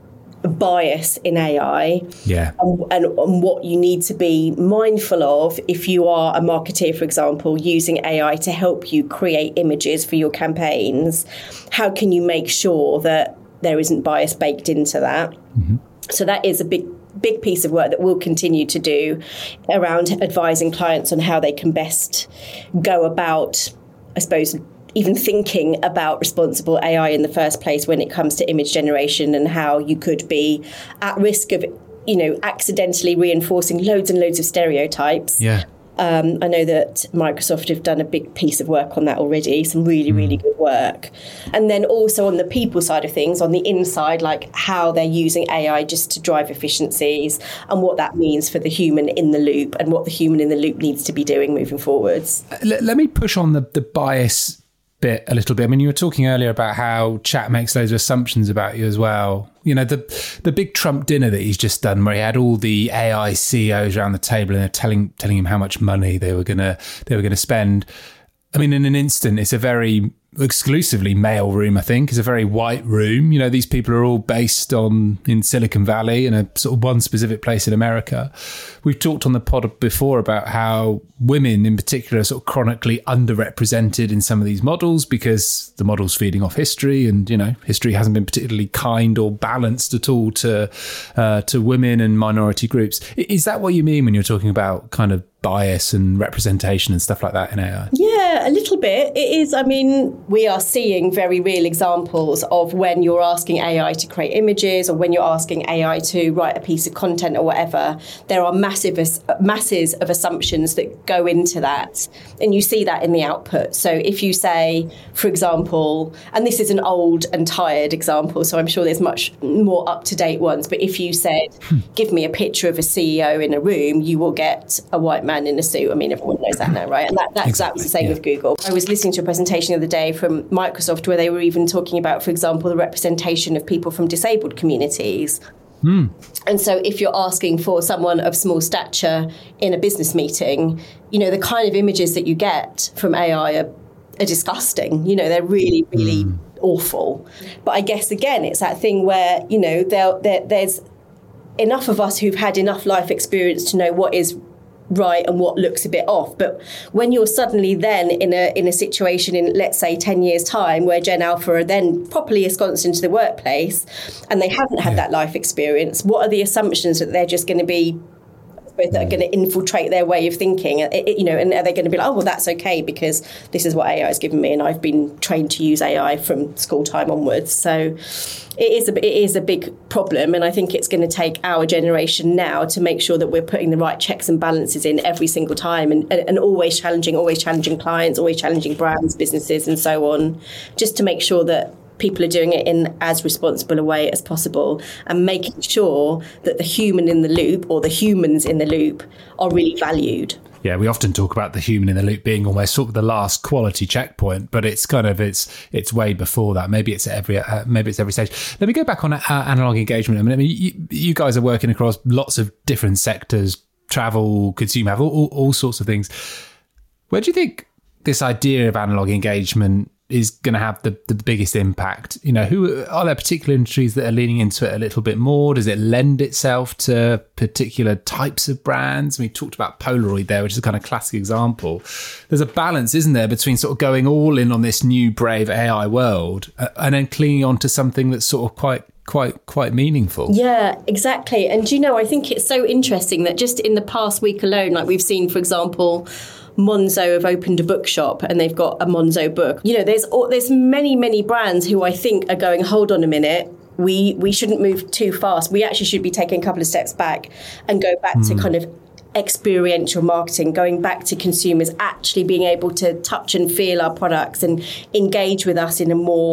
C: bias in A I,
B: yeah,
C: and, and, and what you need to be mindful of if you are a marketeer, for example, using A I to help you create images for your campaigns. How can you make sure that there isn't bias baked into that? Mm-hmm. So that is a big big piece of work that we'll continue to do around advising clients on how they can best go about, I suppose, even thinking about responsible A I in the first place when it comes to image generation, and how you could be at risk of, you know, accidentally reinforcing loads and loads of stereotypes.
B: Yeah.
C: Um, I know that Microsoft have done a big piece of work on that already, some really, mm. really good work. And then also on the people side of things, on the inside, like how they're using A I just to drive efficiencies and what that means for the human in the loop and what the human in the loop needs to be doing moving forwards.
B: Let, let me push on the, the bias bit a little bit. I mean, you were talking earlier about how chat makes loads of assumptions about you as well. You know, the the big Trump dinner that he's just done, where he had all the A I C E Os around the table and they're telling telling him how much money they were gonna they were gonna spend. I mean, in an instant, it's a very exclusively male room, I think. It's a very white room. You know, these people are all based on in Silicon Valley in a sort of one specific place in America. We've talked on the pod before about how women in particular are sort of chronically underrepresented in some of these models because the model's feeding off history, and, you know, history hasn't been particularly kind or balanced at all to uh, to women and minority groups. Is that what you mean when you're talking about kind of bias and representation and stuff like that in A I?
C: Yeah, a little bit. It is, I mean, we are seeing very real examples of when you're asking A I to create images or when you're asking A I to write a piece of content or whatever, there are massive masses of assumptions that go into that. And you see that in the output. So if you say, for example, and this is an old and tired example, so I'm sure there's much more up-to-date ones, but if you said, hmm. give me a picture of a C E O in a room, you will get a white man in a suit. I mean, everyone knows that now, right? And that, that's exactly. That was the same yeah. with Google. I was listening to a presentation the other day from Microsoft where they were even talking about, for example, the representation of people from disabled communities. Mm. And so if you're asking for someone of small stature in a business meeting, you know, the kind of images that you get from A I are, are disgusting. You know, they're really, really mm. awful. But I guess, again, it's that thing where, you know, there, there, there's enough of us who've had enough life experience to know what is right and what looks a bit off. But when you're suddenly then in a in a situation in, let's say, ten years time where Gen Alpha are then properly ensconced into the workplace and they haven't had yeah. that life experience, what are the assumptions that they're just going to be that are going to infiltrate their way of thinking? It, it, you know, and are they going to be like, oh, well, that's okay because this is what A I has given me and I've been trained to use A I from school time onwards. So it is a, it is a big problem, and I think it's going to take our generation now to make sure that we're putting the right checks and balances in every single time, and, and, and always challenging, always challenging clients, always challenging brands, businesses, and so on, just to make sure that people are doing it in as responsible a way as possible and making sure that the human in the loop or the humans in the loop are really valued.
B: Yeah, we often talk about the human in the loop being almost sort of the last quality checkpoint, but it's kind of it's it's way before that. Maybe it's at every uh, maybe it's every stage. Let me go back on uh, analog engagement. I mean, I mean you, you guys are working across lots of different sectors, travel, consumer, all, all, all sorts of things. Where do you think this idea of analog engagement is going to have the, the biggest impact? You know, who are there particular industries that are leaning into it a little bit more? Does it lend itself to particular types of brands? We talked about Polaroid there, which is a kind of classic example. There's a balance, isn't there, between sort of going all in on this new brave A I world and then clinging on to something that's sort of quite quite quite meaningful.
C: Yeah, exactly. And you know, I think it's so interesting that just in the past week alone, like we've seen, for example, Monzo have opened a bookshop and they've got a Monzo book. You know, there's there's many, many brands who I think are going, hold on a minute, we we shouldn't move too fast. We actually should be taking a couple of steps back and go back mm. to kind of experiential marketing, going back to consumers actually being able to touch and feel our products and engage with us in a more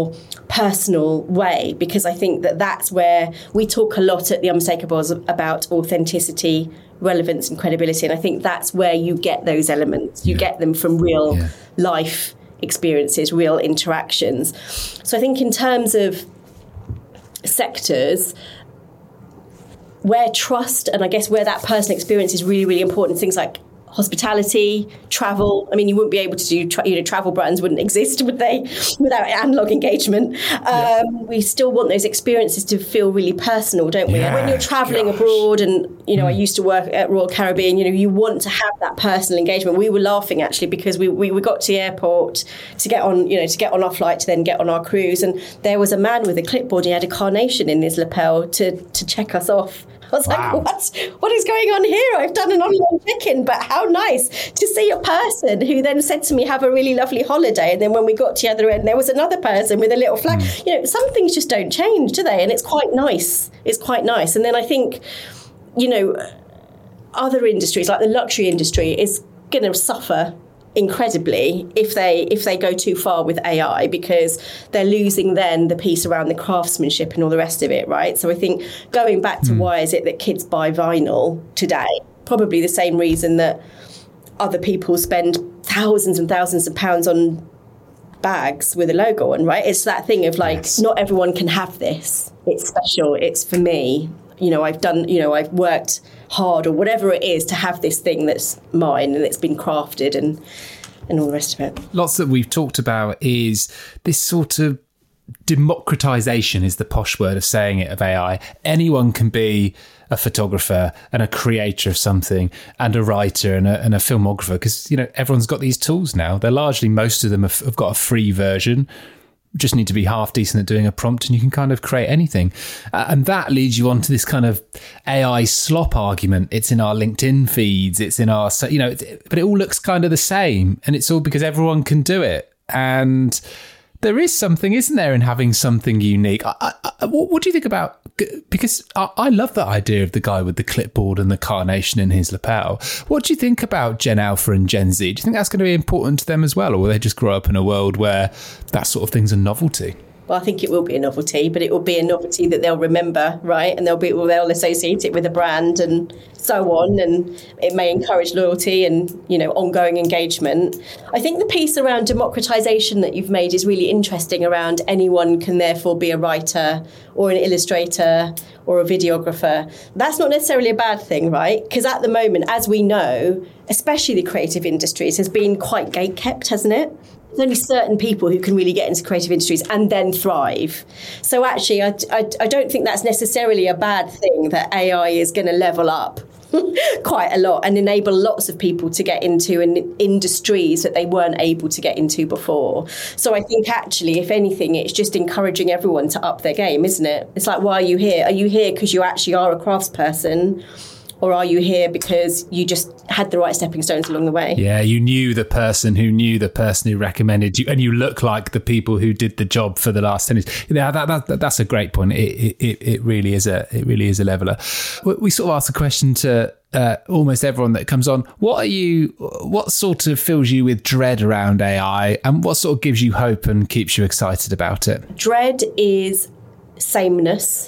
C: personal way, because I think that that's where we talk a lot at the Unmistakable about authenticity, relevance and credibility. And I think that's where you get those elements. You yeah. get them from real yeah. life experiences, real interactions. So I think in terms of sectors where trust and I guess where that personal experience is really, really important, things like hospitality, travel. I mean, you wouldn't be able to do, tra- you know, travel brands wouldn't exist, would they, without analog engagement? Um, yeah. We still want those experiences to feel really personal, don't we? Yeah, when you're traveling gosh. abroad, and, you know, mm. I used to work at Royal Caribbean, you know, you want to have that personal engagement. We were laughing, actually, because we, we, we got to the airport to get on, you know, to get on our flight to then get on our cruise. And there was a man with a clipboard. He had a carnation in his lapel to, to check us off. I was wow. like, what? What is going on here? I've done an online check-in, but how nice to see a person who then said to me, have a really lovely holiday. And then when we got to the other end, there was another person with a little flag. Mm. You know, some things just don't change, do they? And it's quite nice. It's quite nice. And then I think, you know, other industries, like the luxury industry, is going to suffer incredibly if they if they go too far with A I, because they're losing then the piece around the craftsmanship and all the rest of it, right? So I think going back to mm. why is it that kids buy vinyl today, probably the same reason that other people spend thousands and thousands of pounds on bags with a logo on, right? It's that thing of like, yes. not everyone can have this. It's special. It's for me. You know, I've done, you know, I've worked hard or whatever it is to have this thing that's mine and it's been crafted and and all the rest of it.
B: Lots that we've talked about is this sort of democratization is the posh word of saying it, of A I. Anyone can be a photographer and a creator of something and a writer and a, and a filmographer, because, you know, everyone's got these tools now. They're largely, most of them have, have got a free version. Just need to be half decent at doing a prompt and you can kind of create anything. Uh, and that leads you on to this kind of A I slop argument. It's in our LinkedIn feeds. It's in our, you know, but it all looks kind of the same, and it's all because everyone can do it. And there is something, isn't there, in having something unique? I, I, what, what do you think about, because I, I love that idea of the guy with the clipboard and the carnation in his lapel. What do you think about Gen Alpha and Gen Z? Do you think that's going to be important to them as well, or will they just grow up in a world where that sort of thing's a novelty?
C: Well, I think it will be a novelty, but it will be a novelty that they'll remember, right? And they'll be well, they'll associate it with a brand and so on, and it may encourage loyalty and, you know, ongoing engagement. I think the piece around democratization that you've made is really interesting, around anyone can therefore be a writer or an illustrator or a videographer. That's not necessarily a bad thing, right? Because at the moment, as we know, especially the creative industries, has been quite gatekept, hasn't it? There's only certain people who can really get into creative industries and then thrive. So actually, I, I, I don't think that's necessarily a bad thing, that A I is going to level up quite a lot and enable lots of people to get into in industries that they weren't able to get into before. So I think actually, if anything, it's just encouraging everyone to up their game, isn't it? It's like, why are you here? Are you here because you actually are a craftsperson? Or are you here because you just had the right stepping stones along the way?
B: Yeah, you knew the person who knew the person who recommended you, and you look like the people who did the job for the last ten years. Yeah, that, that, that, that's a great point. It, it, it really is a it really is a leveler. We sort of ask a question to uh, almost everyone that comes on. What are you? What sort of fills you with dread around A I, and what sort of gives you hope and keeps you excited about it?
C: Dread is sameness.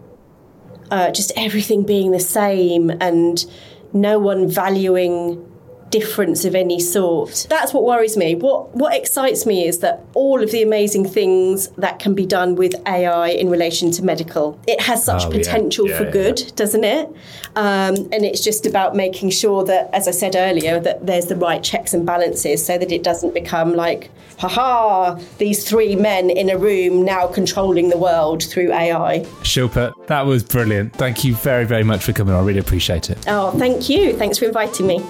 C: Uh, just everything being the same and no one valuing difference of any sort. That's what worries me. What what excites me is that all of the amazing things that can be done with A I in relation to medical, it has such oh, potential yeah. Yeah, for yeah, good, yeah. doesn't it? Um, and it's just about making sure that, as I said earlier, that there's the right checks and balances so that it doesn't become like, ha-ha, these three men in a room now controlling the world through A I.
B: Shilpa, that was brilliant. Thank you very, very much for coming on. I really appreciate it.
C: Oh, thank you. Thanks for inviting me.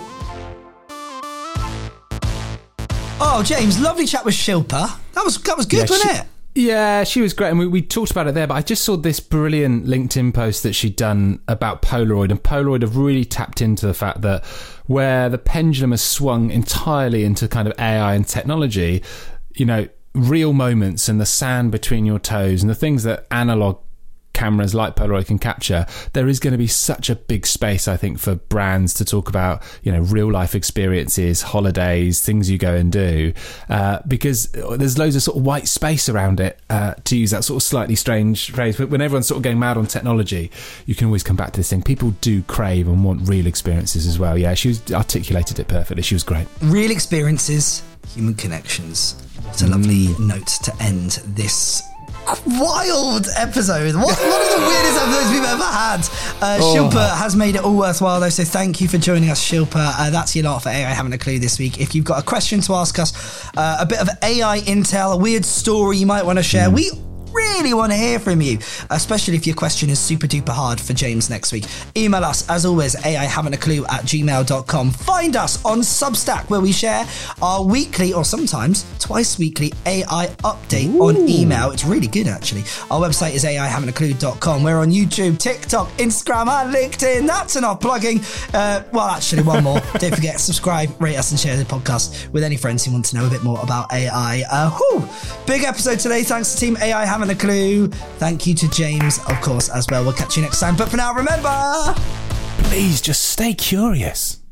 A: Oh, James, lovely chat with Shilpa. That was that was good, yeah, wasn't
B: she,
A: it?
B: Yeah, she was great. And we, we talked about it there, but I just saw this brilliant LinkedIn post that she'd done about Polaroid. And Polaroid have really tapped into the fact that where the pendulum has swung entirely into kind of A I and technology, you know, real moments and the sand between your toes and the things that analog cameras like Polaroid can capture, there is going to be such a big space, I think, for brands to talk about, you know, real life experiences, holidays, things you go and do, uh, because there's loads of sort of white space around it, uh, to use that sort of slightly strange phrase. But when everyone's sort of going mad on technology, you can always come back to this thing. People do crave and want real experiences as well. Yeah, she was, articulated it perfectly. She was great.
A: Real experiences, human connections. What a lovely mm. note to end this wild episode. What, one of the weirdest episodes we've ever had. Uh, oh. Shilpa has made it all worthwhile though, so thank you for joining us, Shilpa. Uh, that's your lot for A I Haven't a Clue this week. If you've got a question to ask us, uh, a bit of A I intel, a weird story you might want to share, mm. we really want to hear from you, especially if your question is super duper hard for James next week. Email us, as always, A I haven't a clue at gmail dot com. Find us on Substack, where we share our weekly, or sometimes twice weekly, A I update Ooh. on email. It's really good, actually. Our website is A I haven't a clue dot com. We're on YouTube, TikTok, Instagram, and LinkedIn. That's enough plugging. Uh, well, actually, one more. Don't forget, subscribe, rate us, and share the podcast with any friends who want to know a bit more about A I. Uh, whew, big episode today. Thanks to Team A I Haven't a Clue. Thank you to James, of course, as well. We'll catch you next time. But for now, remember,
B: please just stay curious.